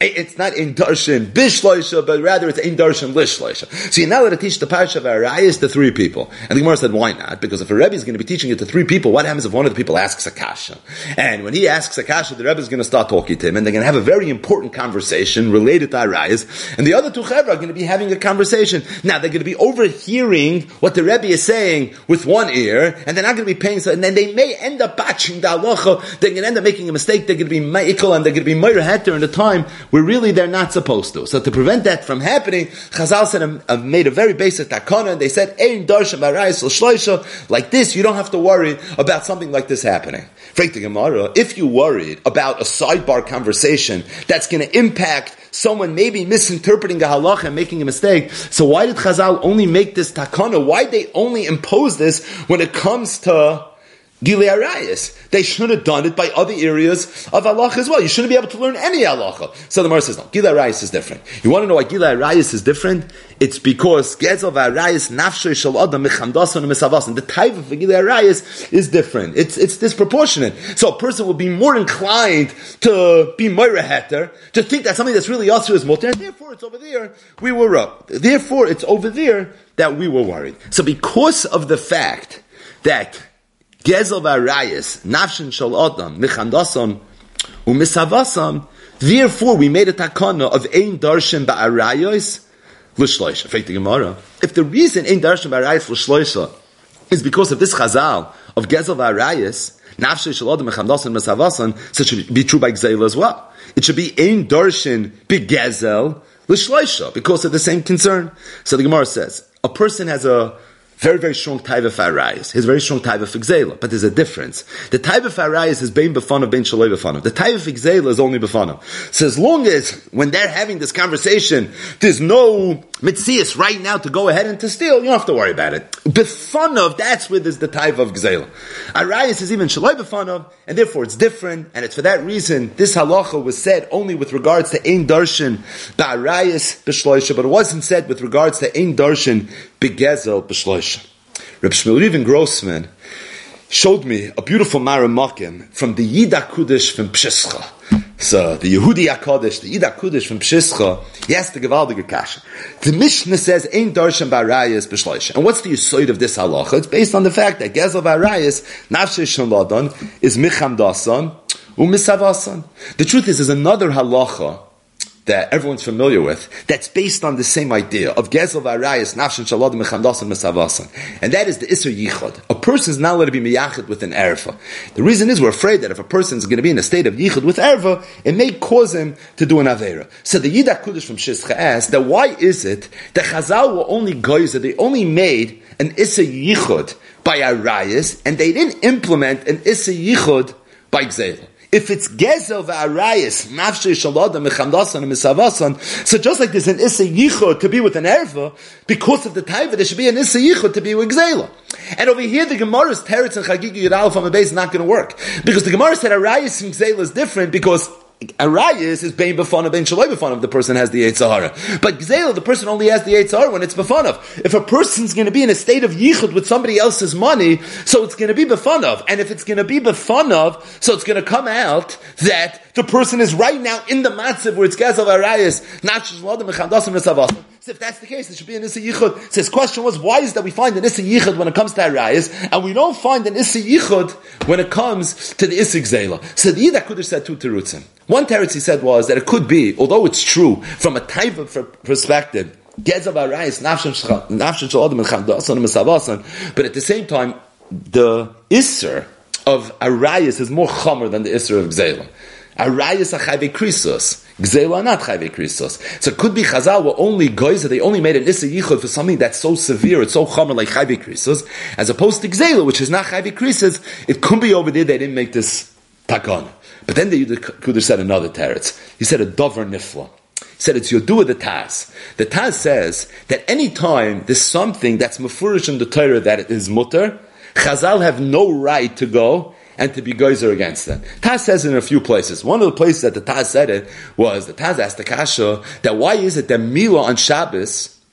It's not Ein Darshan Bishloisha, but rather it's Ein Darshan Lishloisha. So you're not allowed to teach the Parsha of Arayis to three people. And the Gemara said, why not? Because if a Rebbe is going to be teaching it to three people, what happens if one of the people asks a kasha? And when he asks a kasha, the Rebbe is going to start talking to him, and they're going to have a very important conversation related to Arayis, and the other two Chevra are going to be having a conversation. Now, they're going to be overhearing what the Rebbe is saying with one ear, and they're not going to be paying, so, and then they may end up batching the halacha, they're going to end up making a mistake, they're going to be ma'ikal, and they're going to be meir heter in the time where really they're not supposed to. So to prevent that from happening, Chazal said, uh, made a very basic takana, and they said, Ein darshan b'arayis l'shloisha, like this, you don't have to worry about something like this happening. Frank the Gemara, if you worried about a sidebar conversation that's going to impact someone maybe misinterpreting a halacha and making a mistake, so why did Chazal only make this takana? Why did they only impose this when it comes to Gilei Arayis? They should have done it by other areas of halacha as well. You shouldn't be able to learn any halacha. So the Gemara says, no, Gilei Arayis is different. You want to know why Gilei Arayis is different? It's because Gezel v'Arayis nafshoy shel adam mechandason u'misavason. The type of Gilei Arayis is different. It's it's disproportionate. So a person will be more inclined to be moira heter, to think that something that's really also is mutter, and therefore it's over there, we were up. Therefore it's over there that we were worried. So because of the fact that Gezel v'Arayis, nafshin shel adam, mechandason u'misavason, therefore we made a takana of ein darshan ba'arayos l'shloisha. Fake the Gemara. If the reason ein darshan ba'arayos l'shloisha is because of this chazal of Gezel v'Arayis, nafshin shel adam, mechandason u'misavason, so it should be true by Gzeil as well. It should be ein darshan b'gezel l'shloisha because of the same concern. So the Gemara says, a person has a very, very strong taiva for Arayis. His very strong taiva for Gzeila. But there's a difference. The taiva for Arayis is bein b'fanav, bein shaloi b'fanav. The taiva for Gzeila is only b'fanav. So as long as, when they're having this conversation, there's no mitzias right now to go ahead and to steal, you don't have to worry about it. B'fanav, that's where there's the taiva of Gzeila. Arayis is even shaloi b'fanav, and therefore it's different, and it's for that reason, this halacha was said only with regards to ein darshan ba'arayis b'shloisha, but it wasn't said with regards to ein darshan b'gezel b'shloisha. Reb Shmuel Reuven Grossman showed me a beautiful Maramakim from the Yida Kudish from Pshischa. So, the Yehudi HaKadosh, the Yida Kudish from Pshischa, he has the Gevaldige Kasha. The Mishnah says, Ein Darshan B'Arayis B'Shloisha. And what's the yisoid of this halacha? It's based on the fact that Gezel B'Arayis, Nafshei Shaladan, is Micham Dasan, U'Misavasan. The truth is, there's another halacha that everyone's familiar with, that's based on the same idea of Gezel v'Arayis, Nafshin Shalad, Mechandasan, Mesavasan. And that is the Isser Yichud. A person is not allowed to be miyachid with an erva. The reason is we're afraid that if a person is going to be in a state of Yichud with erva, it may cause him to do an Aveira. So the Yida Kudish from Shischa asked that why is it that Chazal were only goyzer, they only made an Isser Yichud by Arayis, and they didn't implement an Isser Yichud by Gzeil. If it's Gezel v'Arayis, Nafshei Shalada, Mechamdasan, and Misavasan, so just like there's an Issa Yichud to be with an Erva, because of the Taiva, there should be an Issa Yichud to be with Gzeila. And over here, the Gemara's Teretz and Chagigi Yud Aleph on the base is not going to work. Because the Gemara said Arayis and Gzeila is different because Arayis is bein b'fanav, bein shaloi b'fanav, the person has the Yetzer Hara. But Gzeila, the person only has the Yetzer Hara when it's b'fanav. If a person's going to be in a state of yichud with somebody else's money, so it's going to be b'fanav. And if it's going to be b'fanav, so it's going to come out that the person is right now in the matzav where it's Gezel Arayis, not Shalom Mechandasim Nesavasim. So if that's the case, there should be an Issa Yichud. So his question was, why is that we find an Issa Yichud when it comes to Arayis, and we don't find an Issa Yichud when it comes to the Issa Gzeila? So the Yida Kudish said two terutzim. One teretz he said was that it could be, although it's true, from a type of perspective, Gezel Arayis, Nafshin Shalom Mechandasim Nesavasim, but at the same time, the Isser of Arayis is more chomer than the Isser of Gzeila. Arayis are chayvei krisos. Gzeila are not chayvei krisos. So it could be Chazal were only goyzer, they only made an Issa Yichud for something that's so severe, it's so chomer like chayvei krisos, as opposed to Gzeila, which is not chayvei krisos. It could be over there they didn't make this takon. But then the Kudish said another teretz. He said a dover nifla. He said it's Yodua the Taz. The Taz says that any time there's something that's mefurish in the Torah that it is mutter, Chazal have no right to go and to be geyser against it. Taz says it in a few places. One of the places that the Taz said it was, the Taz asked the Kasha, that why is it that Mila on Shabbos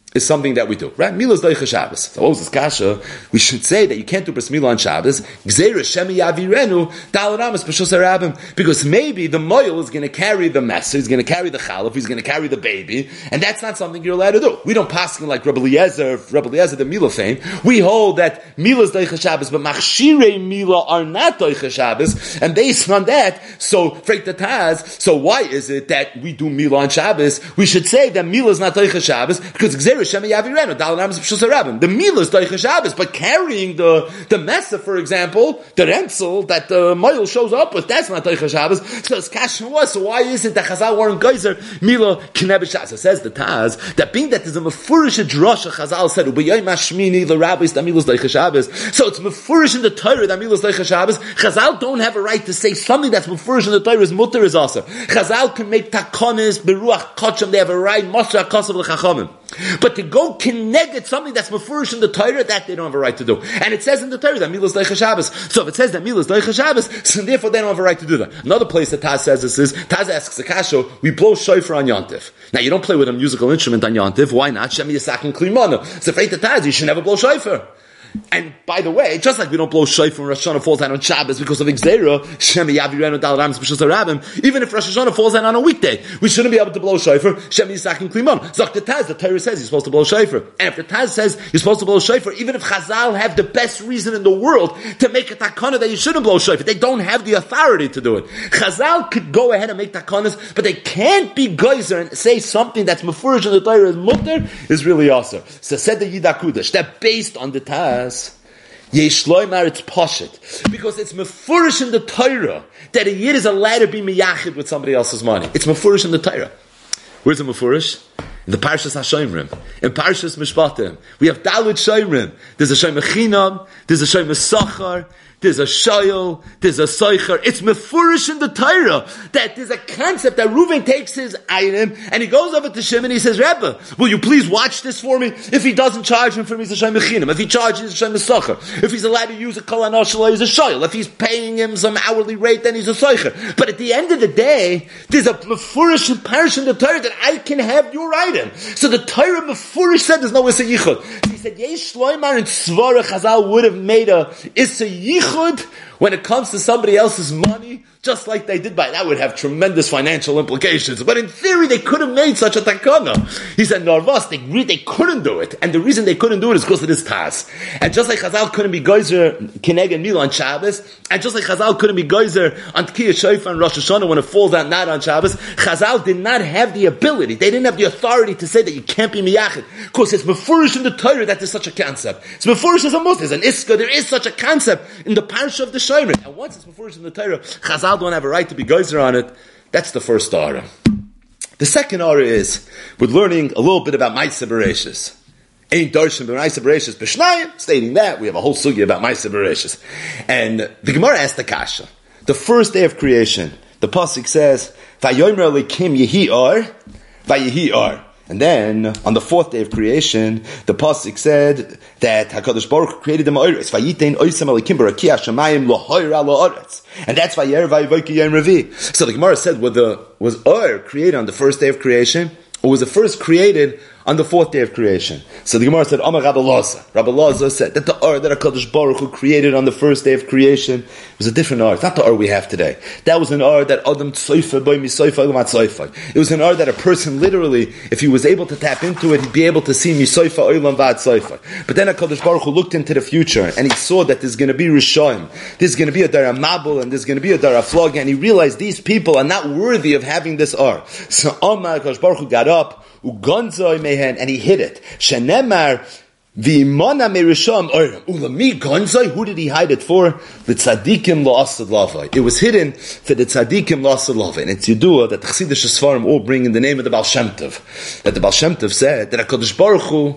is something that we do, right? Milas Doicha Shabbos. So what was this kasha? We should say that you can't do bris milah on Shabbos. Gzeira Shemi Yavirenu Dal Ramas B'Shus Harabim, because maybe the moil is going to carry the mess, he's going to carry the chalif, he's going to carry the baby, and that's not something you're allowed to do. We don't pass like Rabbi Eliezer, Rabbi Eliezer the milah fame. We hold that milas Doicha Shabbos, but machshirei milah are not Doicha Shabbos, and based on that, so Freit the Taz. So why is it that we do milah on Shabbos? We should say that milah is not Doicha Shabbos because Gzeira Shemi Yavirenu Dal Ramas B'Shus Harabim. The milah is Doicha Shabbos, but carrying the the mesa, for example, the renzel that the moil shows up with, that's not Doicha Shabbos. So it's kasha was. So why is it that Chazal weren't geyser milah knebet Shabbos? It says the Taz that being that there's a mefurish drasha Chazal said ubiyay mashmini the rabbis that milah is Doicha Shabbos. So it's mefurish in the Torah that milah is Doicha Shabbos. Chazal don't have a right to say something that's mefurish in the Torah is mutter is also. Chazal can make takonis beruach kacham. They have a right moshe akasav l'chachamim. But to go connect something that's mefurish in the Torah, that they don't have a right to do. And it says in the Torah that milah is Doicha Shabbos. So if it says that milah is Doicha Shabbos, so therefore they don't have a right to do that. Another place that Taz says this is, Taz asks the kasha, we blow shofar on Yontif. Now you don't play with a musical instrument on Yontif. Why not? Shemi Yisakin Klimana. So Freit the Taz, you should never blow shofar. And by the way, just like we don't blow shofar when Rosh Hashanah falls down on Shabbos because of Gzeira, Shemi Yavirenu Dal Ramas B'Shus Harabim, even if Rosh Hashanah falls down on a weekday, we shouldn't be able to blow shofar, Shemi Yisakin Klimon. Zok the Taz, the Torah says you're supposed to blow shofar. And if the Taz says you're supposed to blow shofar, even if Chazal have the best reason in the world to make a takana that you shouldn't blow shofar, they don't have the authority to do it. Chazal could go ahead and make takanas, but they can't be geyser and say something that's mefurish in the Torah is mutter, is really awesome. So said the Yidah Kudash, that based on the Taz, Yeshloimar, it's poshit. Because it's mefurish in the Torah that a yid is allowed to be miyachid with somebody else's money. It's mefurish in the Torah. Where's the mefurish? In the Parshas HaShoimrim. In Parshas Mishpatim. We have Daled Shoimrim. There's a Shoim Echinam. There's a Shoim Esachar. There's a Shayol. There's a Soicher. It's mefurish in the Torah that there's a concept that Reuven takes his item and he goes over to Shimon and he says, Rebbe, will you please watch this for me? If he doesn't charge him for me, he's a Shoim Echinam. If he charges, he's a Shoim Esachar. If he's allowed to use a Kol HaNashal, he's a Shayol. If he's paying him some hourly rate, then he's a Soicher. But at the end of the day, there's a mefurish parish in the Torah that I can have your item. So the Torah mefurish said there's no Issa Yichud. He said, Yesh Shloimar and Tzvara Chazal would have made a Issa Yichud when it comes to somebody else's money, just like they did by that would have tremendous financial implications. But in theory, they could have made such a takana. He said, Narvas, they, they couldn't do it. And the reason they couldn't do it is because of this Taz. And just like Chazal couldn't be geyser Kineg and Milah on Shabbos, and just like Chazal couldn't be geyser on Tkiyah Shofar and Rosh Hashanah when it falls out not on Shabbos, Chazal did not have the ability, they didn't have the authority to say that you can't be miyachid. Because it's mefurish in the Torah that there's such a concept. It's mefurish as a Muslim, there's an iska, there is such a concept in the parsha of the Shomer. And once it's mefurish in the Torah, Chazal don't have a right to be geyser on it. That's the first aura. The second aura is, we're learning a little bit about Ma'aseh Bereishis. Ein darshan b'Ma'aseh Bereishis b'shnayim, stating that, we have a whole sugya about Ma'aseh Bereishis. And the Gemara asked the kasha. The first day of creation, the pasuk says, Vayomer Elokim yehi or, vayehi or. And then, on the fourth day of creation, the pasuk said that HaKadosh Baruch Hu created the ma'oretz. Vayitein oisem Elokim b'rakiyah shamayim lohoir ala oretz. And that's Vayer vayivoki yom revi. So the Gemara said, was the was Or created on the first day of creation, or was it first created on the fourth day of creation? So the Gemara said, Amar Rabbi Laza. Rabbi Laza said that the Or that HaKadosh Baruch Hu created on the first day of creation was a different Or. It's not the Or we have today. That was an Or that Adam Tzoifa Boy Misoifa Elamat Tzoifa. It was an Or that a person literally, if he was able to tap into it, he'd be able to see Misoifa Olam Vad Tzoifa. But then HaKadosh Baruch Hu looked into the future and he saw that there's going to be Rishoim, there's going to be a Dara Mabul, and there's going to be a Dara Flog, and he realized these people are not worthy of having this Or. So Amar HaKadosh Baruch Hu got up, Ugonzoi mehen, and he hid it. Shenemar v'imona merisham orim ulami gonzoi. Who did he hide it for? The tzadikim lo'asad lavai. It was hidden for the tzadikim lo'asad lavai. And it's Yidua that the Chassidish Sfarim all bring in the name of the Baal Shem Tov. That the Baal Shem Tov said that HaKadosh Baruch Hu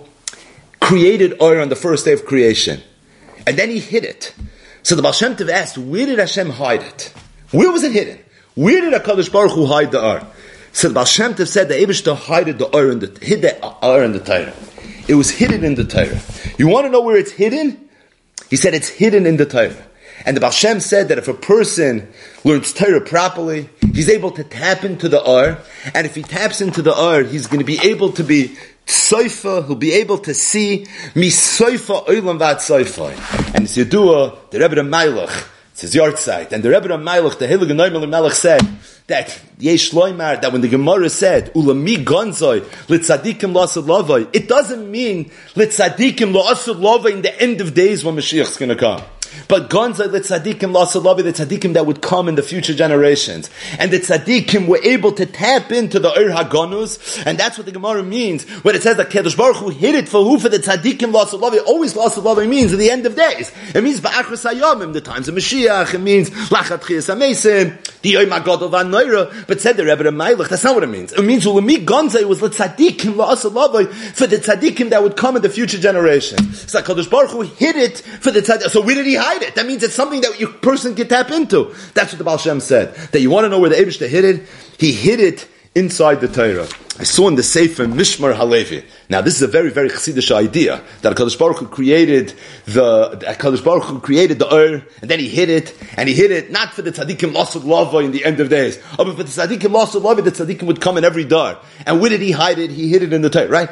created Or on the first day of creation, and then he hid it. So the Baal Shem Tov asked, where did Hashem hide it? Where was it hidden? Where did HaKadosh Baruch Hu hide the Or? So the Baal Shem Tov said that Eibishter hid the Or in the hid the Or in the Torah. It was hidden in the Torah. You want to know where it's hidden? He said it's hidden in the Torah. And the Baal Shem said that if a person learns Torah properly, he's able to tap into the Or, and if he taps into the Or, he's going to be able to be Soifa, he'll be able to see mi soifa oilam vat soifa. And it's Yedua, the Rebbe Melech, it's his yard site, and the Rebbe Melech, the Heilige Noimel Melech said that Yesh Loimar, that when the Gemara said Ulami Gonzoi Litzadikim Lasad Lavoi, it doesn't mean Litzadikim Lasad Lavoi in the end of days when Mashiach's going to come. But Gonzai, the tzaddikim, l'asalavi, the tzaddikim that would come in the future generations. And the tzaddikim were able to tap into the Ur HaGanuz, and that's what the Gemara means, when it says that Kedosh Baruch Hu hid it for who? For the tzaddikim, l'asalavi. Always l'asalavi means at the end of days. It means ba'achras hayamim, the times of Mashiach. It means lachat chiyas hamesim, the Yom HaGadol v'anoira. But said the Rebbe Melech, that's not what it means. It means ulami Gonzai was l'tzaddikim, l'asalavi, for the tzaddikim that would come in the future generations. So Kedosh Baruch Hu hid it for the tzaddikim. So where did he hide it? That means it's something that you person can tap into. That's what the Baal Shem said. That you want to know where the Eibishter hid it? He hid it inside the Torah. I saw in the Sefer Mishmar Halevi. Now this is a very, very Chassidish idea that HaKadosh Baruch Hu created the HaKadosh Baruch Hu created the Ur, and then he hid it, and he hid it not for the tzaddikim lasud lava in the end of days, but for the tzaddikim lasud lava, the tzaddikim would come in every dar. And where did he hide it? He hid it in the Torah, right?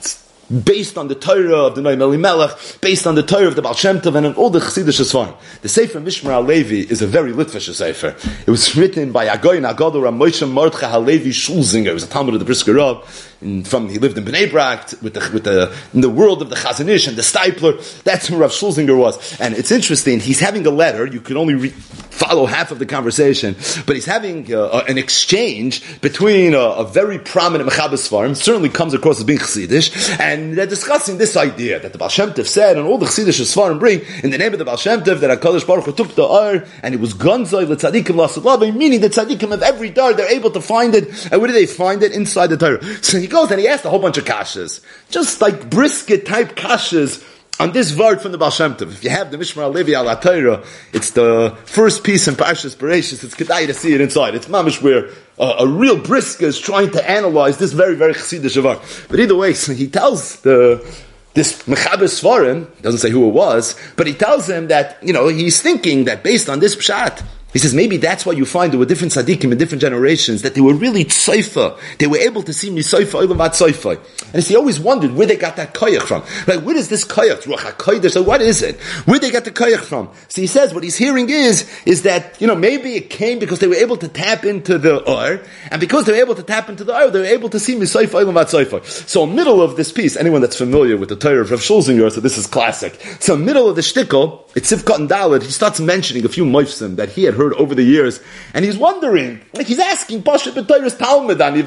Based on the Torah of the Noam Elimelech, based on the Torah of the Baal Shem Tov, and on all the Chassidish Sfarim. The Sefer Mishmar Halevi is a very Litvish Sefer. It was written by Agoyin Agadol Rav Moshe Mordechai Halevi Schulzinger. He was a Talmud of the Brisker Rav. In, from he lived in Bnei Brak with the with the in the world of the Chazon Ish and the Stipler. That's who Rav Schulzinger was. And it's interesting. He's having a letter. You can only re- follow half of the conversation, but he's having uh, an exchange between a, a very prominent Mechabes Sfarim. Certainly comes across as being Chassidish, and they're discussing this idea that the Baal Shem Tov said, and all the Chassidish Sfarim bring in the name of the Baal Shem Tov, that HaKadosh Baruch Hu took the Ar and it was Gonzai l'tzadikim l'asalav, meaning the tzadikim of every dar they're able to find it. And where do they find it? Inside the Torah. So he goes and he asks a whole bunch of kashas, just like brisket type kashas on this word from the Baal Shem Tov. If you have the Mishmar Halevi al HaTorah, it's the first piece in Parshas Bereshis. It's kedai to see it inside. It's mamish where uh, a real brisker is trying to analyze this very, very chassidish word. But either way, so he tells the this Mechabes Sfarim, doesn't say who it was, but he tells him that, you know, he's thinking that based on this pshat, he says maybe that's why you find there were different tzaddikim in different generations, that they were really tzayfa. They were able to see misayfa olam vat tzayfa. And he always wondered where they got that koyach from. Like, where is this koyach? Ruach HaKodesh, so what is it? Where they got the koyach from? So he says what he's hearing is, is that, you know, maybe it came because they were able to tap into the Or, and because they were able to tap into the Or, they were able to see misayfa olam vat tzayfa. So middle of this piece, anyone that's familiar with the Torah of Rav Schulzinger, so this is classic. So middle of the shtickle, it's Sivkot and Dalet, he starts mentioning a few moifsim that he had heard over the years, and he's wondering, like he's asking Pasha B'Torah's Talmud Ani,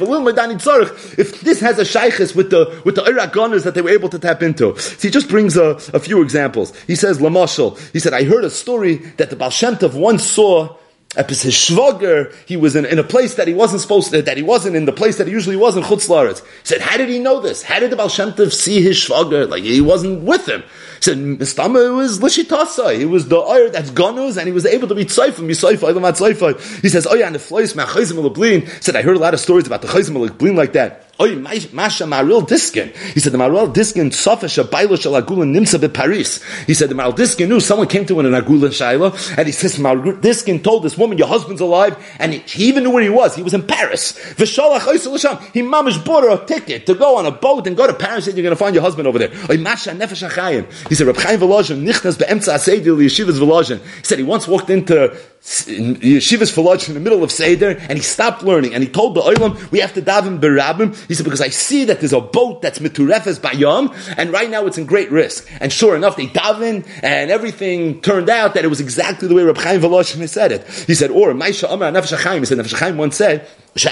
if this has a shaykhis with the with the Ur HaGanuz that they were able to tap into. So he just brings a, a few examples. He says, Lamashal, he said, I heard a story that the Baal Shem Tov once saw his shvager, he was in, in a place that he wasn't supposed to, that he wasn't in the place that he usually was in Chutz La'aretz. He said, how did he know this? How did the Baal Shem Tov see his shvager? Like, he wasn't with him. He said, Mistama, it was Lishitasa. He was the Oyer that's Ganuz, and he was able to be Tzayfa, Misayfa, Ilamat Tzayfa. He says, oh yeah, and the Flois, Ma'chayzim al-Blin. He said, I heard a lot of stories about the Chayzim al-Blin like that. Oy, Masha Maril Diskin. He said, the Maril Diskin, Safesh, Abayla, Shalagula, Nimsa, be Paris. He said, the Maril Diskin knew someone came to him in an Agula Shaila, and he says, Maril Diskin told this woman, your husband's alive, and he, he even knew where he was. He was in Paris. V'shalach Oysel L'sham. He mamish bought her a ticket to go on a boat and go to Paris, and you're going to find your husband over there. Oy, Masha Nefesh HaChayim. He said, Reb Chaim Volozhin, Nichnas be'emtza Seder Yeshivas Volozhin. He said, he once walked into Yeshivas Volozhin in the middle of Seder, and he stopped learning, and he told the Olam, we have to daven berabim. He said, because I see that there's a boat that's miturefes bayam, and right now it's in great risk. And sure enough, they daven, and everything turned out that it was exactly the way Reb Chaim Volozhin said it. He said, or Maisha Amar Nefesh HaChaim. He said, Nefesh HaChaim once said,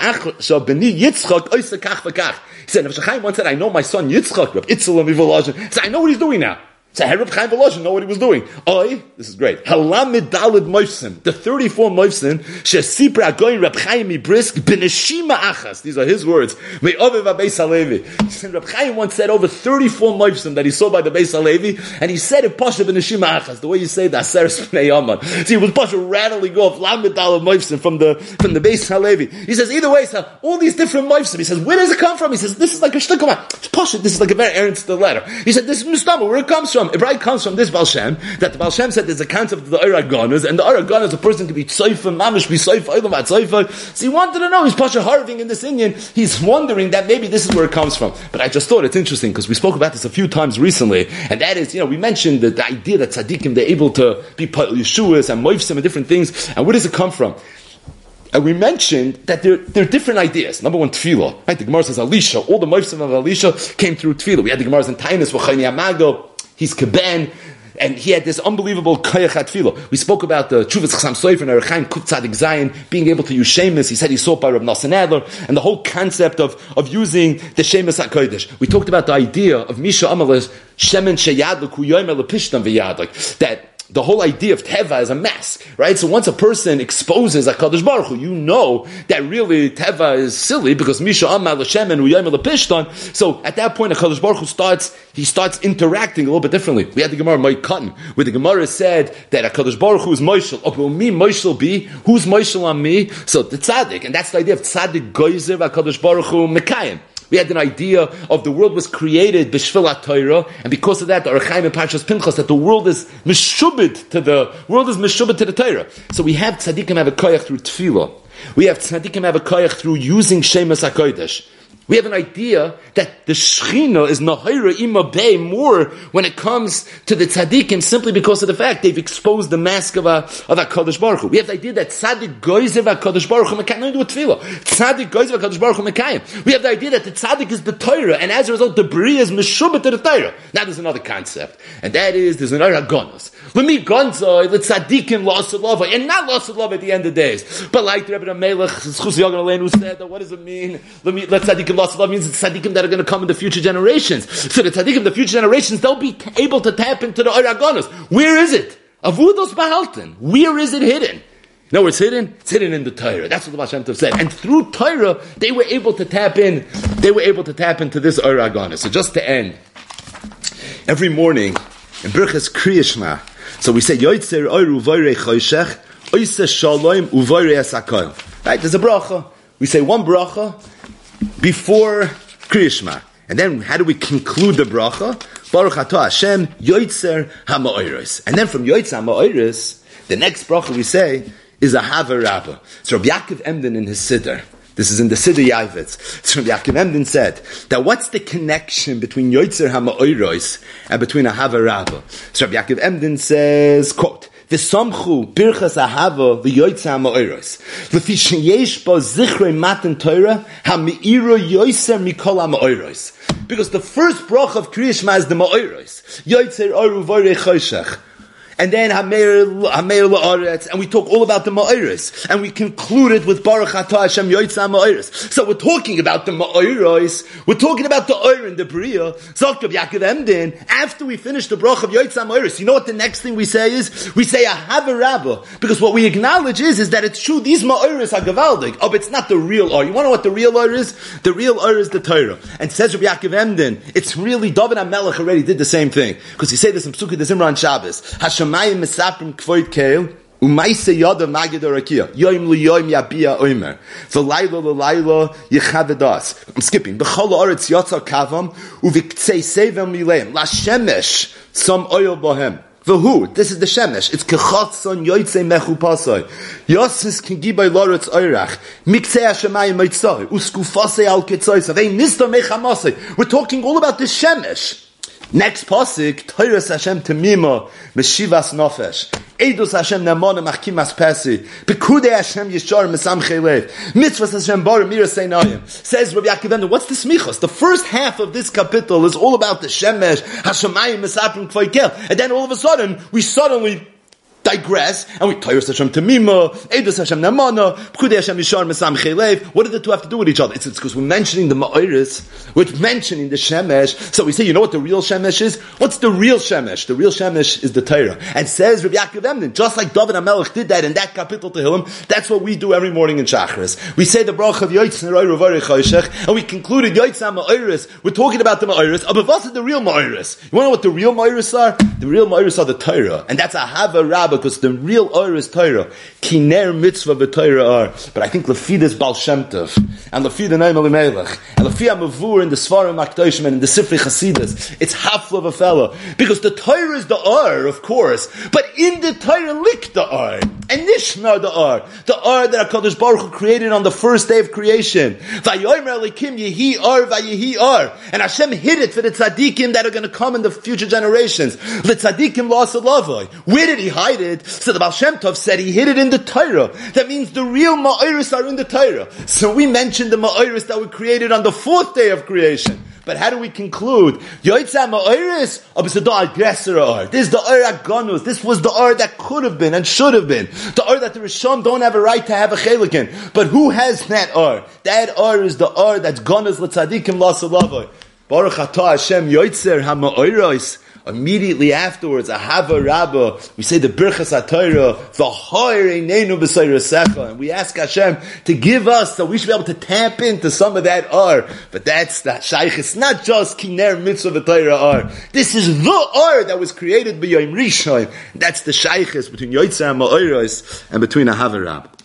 Beni Yitzchak oisa kach v'kach. He said, Nefesh HaChaim once said, I know my son Yitzchak, Reb Itzel Volozhin. He said, I know what he's doing now. So Reb Chaim Volozhin know what he was doing. Oi, this is great. Halamid Dalid Moifsim, the thirty-four Moifsim, Shesipra Agoyin Reb Chaim Ibrisk Beneshima Achas. These are his words. Me Ovev HaBeis HaLevi. Reb Chaim once said over thirty-four Moifsim that he saw by the Beis HaLevi, and he said it Pasha Beneshima Achas, the way you say the Aseres Bnei Yaman. See, it was Pasha rattling off Lamid Dalid Moifsim from the from the Beis HaLevi. He says either way, so all these different Moifsim. He says, where does it come from? He says, this is like a shtukama. It's Pasha. This is like a very errant letter. He said, this is Mustama, where it comes from. from, it probably comes from this Baal Shem, that the Baal Shem said there's a concept of the Araganas, and the Araganas, a person can be tzayfa, mamish, be tzayfa, oilam at tzayfa. So he wanted to know, he's pasha harving in this Indian, he's wondering that maybe this is where it comes from. But I just thought it's interesting, because we spoke about this a few times recently, and that is, you know, we mentioned that the idea that tzaddikim, they're able to be Yeshuas and moifsim and different things, and where does it come from? And we mentioned that there, there are different ideas. Number one, tefillah. Right? The Gemara says Elisha. All the moifsim of Elisha came through tefillah. We had the Gemara's in Tainus, V'chayni Amago, he's Keben, and he had this unbelievable koyach at tefillah. We spoke about the Chuvas Chasam Sofer and Erechaim Kuf Tzadik Zayin being able to use Shemus. He said he saw it by Rav Nosson Adler, and the whole concept of, of using the Shemus HaKodesh. We talked about the idea of Misha Amalas Shemen Sheyadlik Hu Yomer Lepishtam V'Yadlik, that the whole idea of Teva is a mask, right? So once a person exposes HaKadosh Baruch Hu, you know that really Teva is silly because Misha Amal Hashem and Uyayim Lepishtan. So at that point, HaKadosh Baruch Hu starts, he starts interacting a little bit differently. We had the Gemara Ma'ik Cotton, where the Gemara said that HaKadosh Baruch Hu is Moshel. Oh, will me Moshel be? Who's Moshel on me? So the Tzaddik, and that's the idea of Tzaddik Goyzer HaKadosh Baruch Hu Mekayim. We had an idea of the world was created b'shvil Torah, and because of that, the Archaim and Parshas Pinchas, that the world is meshubed to the world is meshubed to the Torah. So we have tzaddikim have a koyach through tefillah. We have tzaddikim have a koyach through using Shemus HaKodesh. We have an idea that the Shechina is Nahira Ima Bey more when it comes to the tzaddikim simply because of the fact they've exposed the mask of a, of HaKadosh Baruch Hu. We have the idea that tzaddik goyzer HaKadosh Baruch Hu mekayim. Don't do a tefillah. Tzaddik goyzer HaKadosh Baruch Hu mekayim. We have the idea that the tzaddik is the Torah, and as a result, the Bria is meshubah to the Torah. Now there's another concept, and that is there's an Aragonos. L'mi gonzoi, l'tzaddikim l'asad and not l'asad lava at the end of days. But like the Rebbe Melech, Schus Yogan Alein, who said that, what does it mean? L'mi l'tzaddikim l'asad lava means the tzaddikim that are going to come in the future generations. So the tzaddikim, the future generations, they'll be t- able to tap into the Aragonos. Where is it? Avudos Bahalten. Where is it hidden? You know where it's hidden? It's hidden in the Torah. That's what the Baal Shem Tov said. And through Torah, they were able to tap in, they were able to tap into this Aragonos. So just to end, every morning, in Birchas Kriya Shema, so we say, Yoitzer Oiru Voirei Choshech, Oise Shalom Uvoirei Esakol. Right? There's a bracha. We say one bracha before Kriya Shema. And then how do we conclude the bracha? Baruch Atah Hashem, Yoitzer HaMa'oros. And then from Yoitzer HaMa'oros, the next bracha we say is a Hava Rabbah. So Rabbi Yaakov Emden in his Siddur, this is in the Siddur Yavitz. So Rabbi Yaakov Emden said that what's the connection between Yoitzer HaMa'oros and between a Hava Rabbah? So Rabbi Yaakov Emden says, quote, V'samchu birchas ahava v'yoytza ha'ma'oros. L'fi sheyesh bo zichrei matan Torah ha'me'iro yoyser mikol ha'ma'oros. Because the first brach of Kriya Shema is the ma'oros. Yoytzer oru v'orei choshech. And then Hameir La'aretz, and we talk all about the Ma'oros, and we conclude it with Baruch Atah Hashem Yoitza Ma'oros. So we're talking about the Ma'oros, we're talking about the Oir and the Bria, Zok of Yaakov Emden, after we finish the Brach of Yoitza Ma'oros, you know what the next thing we say is? We say a Hava Rabbah, because what we acknowledge is, is that it's true, these Ma'oros are Gavaldik, oh, but it's not the real Oir. You want to know what the real Oir is? The real Oir is the Torah. And says Rabbi Yaakov Emden, it's really, David HaMelech already did the same thing, because he said this in Psukei de Zimra on Shabbos, Hashem Mayim Mesaprim Kvoid Keil, Umaise Yada Magid Orakia, Yoim Liyoim Yabia Oimer, V'layla L'layla Yechavedas. I'm skipping. B'chol Oretz Yotza Kavam, Uviktsei Sevem Mileim, La Shemesh, Some Oil Bohem. V'hu, this is the Shemesh, it's Kechatson Yoitze Mechu Pasoi, Yosis Kingibay Loretz Oirach, Miksei Hashemayim Meitzoi, Uskufasei Al Ketzoisa, Vein Nisto Mechamasei. We're talking all about the Shemesh. Next pasuk, Toras Hashem Temima, Meshivas Nofesh, Eidos Hashem Namona Machkimas Pesi, Pekude Hashem Yishar Mesamchei Lev, Mitzvahs Hashem Bar Miras Einayim. Says Rabbi Yaakov Emden, what's the smichos? The first half of this kapitel is all about the Shemesh, Hashemayim Mesaprim Kvoid Keil, and then all of a sudden, we suddenly digress, and we Toras Hashem Temima, Eidos Hashem Namona, Pekude Hashem Yishar Mesamchei Lev. What do the two have to do with each other? It's because we're mentioning the Ma'oros, we're mentioning the Shemesh, so we say, you know what the real Shemesh is? What's the real Shemesh? The real Shemesh is the Torah. And says Rabbi Yaakov Emden, just like David HaMelech did that in that kapitel Tehillim, that's what we do every morning in Shachris. We say the bracha of Yoitz Neroy Revarei Choshech, and we concluded Yoitz HaMa'oros. We're talking about the Ma'oros, but what's the real Ma'oros? You want to know what the real Ma'oros are? The real Ma'oros are the Torah, and that's a Hava Rabbah because the real or is Torah. Kiner mitzvah v'Torah are. But I think Lefidus Baal Shem Tov, and Lefidus Naim Elimelech, and Lefidus Mavur in the Svarim Akdoshim and in the Sifrei Chasidus, it's half of a fellow. Because the Torah is the or, of course, but in the Torah lik the or, and Nishmar the or, the or that HaKadosh Baruch Hu created on the first day of creation. Vayomer Elikim Yehi or Vayehi or. And Hashem hid it for the tzaddikim that are going to come in the future generations. The tzaddikim lost a lavoi. Where did he hide it? So the Baal Shem Tov said he hid it in the Torah. That means the real Ma'iris are in the Torah. So we mentioned the Ma'iris that were created on the fourth day of creation. But how do we conclude? Yoitza Ma'iris, or is the aggressor or? This is the Or Agonus. This was the Or that could have been and should have been. The Or that the Rishon don't have a right to have a chelik in. But who has that Or? That Or is the Or that's Gonus l'tzadikim l'asalav. Baruch atah Hashem Yoitzer HaMa'iris. Immediately afterwards, Ahava Rabbah, we say the Birchas HaTorah, V'hoir Eineinu B'Sayrasecha, and we ask Hashem to give us so we should be able to tap into some of that Or. But that's the Shaykh. It's not just Kiner Mitzvah V'Torah Or. This is the Or that was created by Yom Rishon. That's the Shaykh between Yoitzer HaMa'iros and between Ahava Rabbah.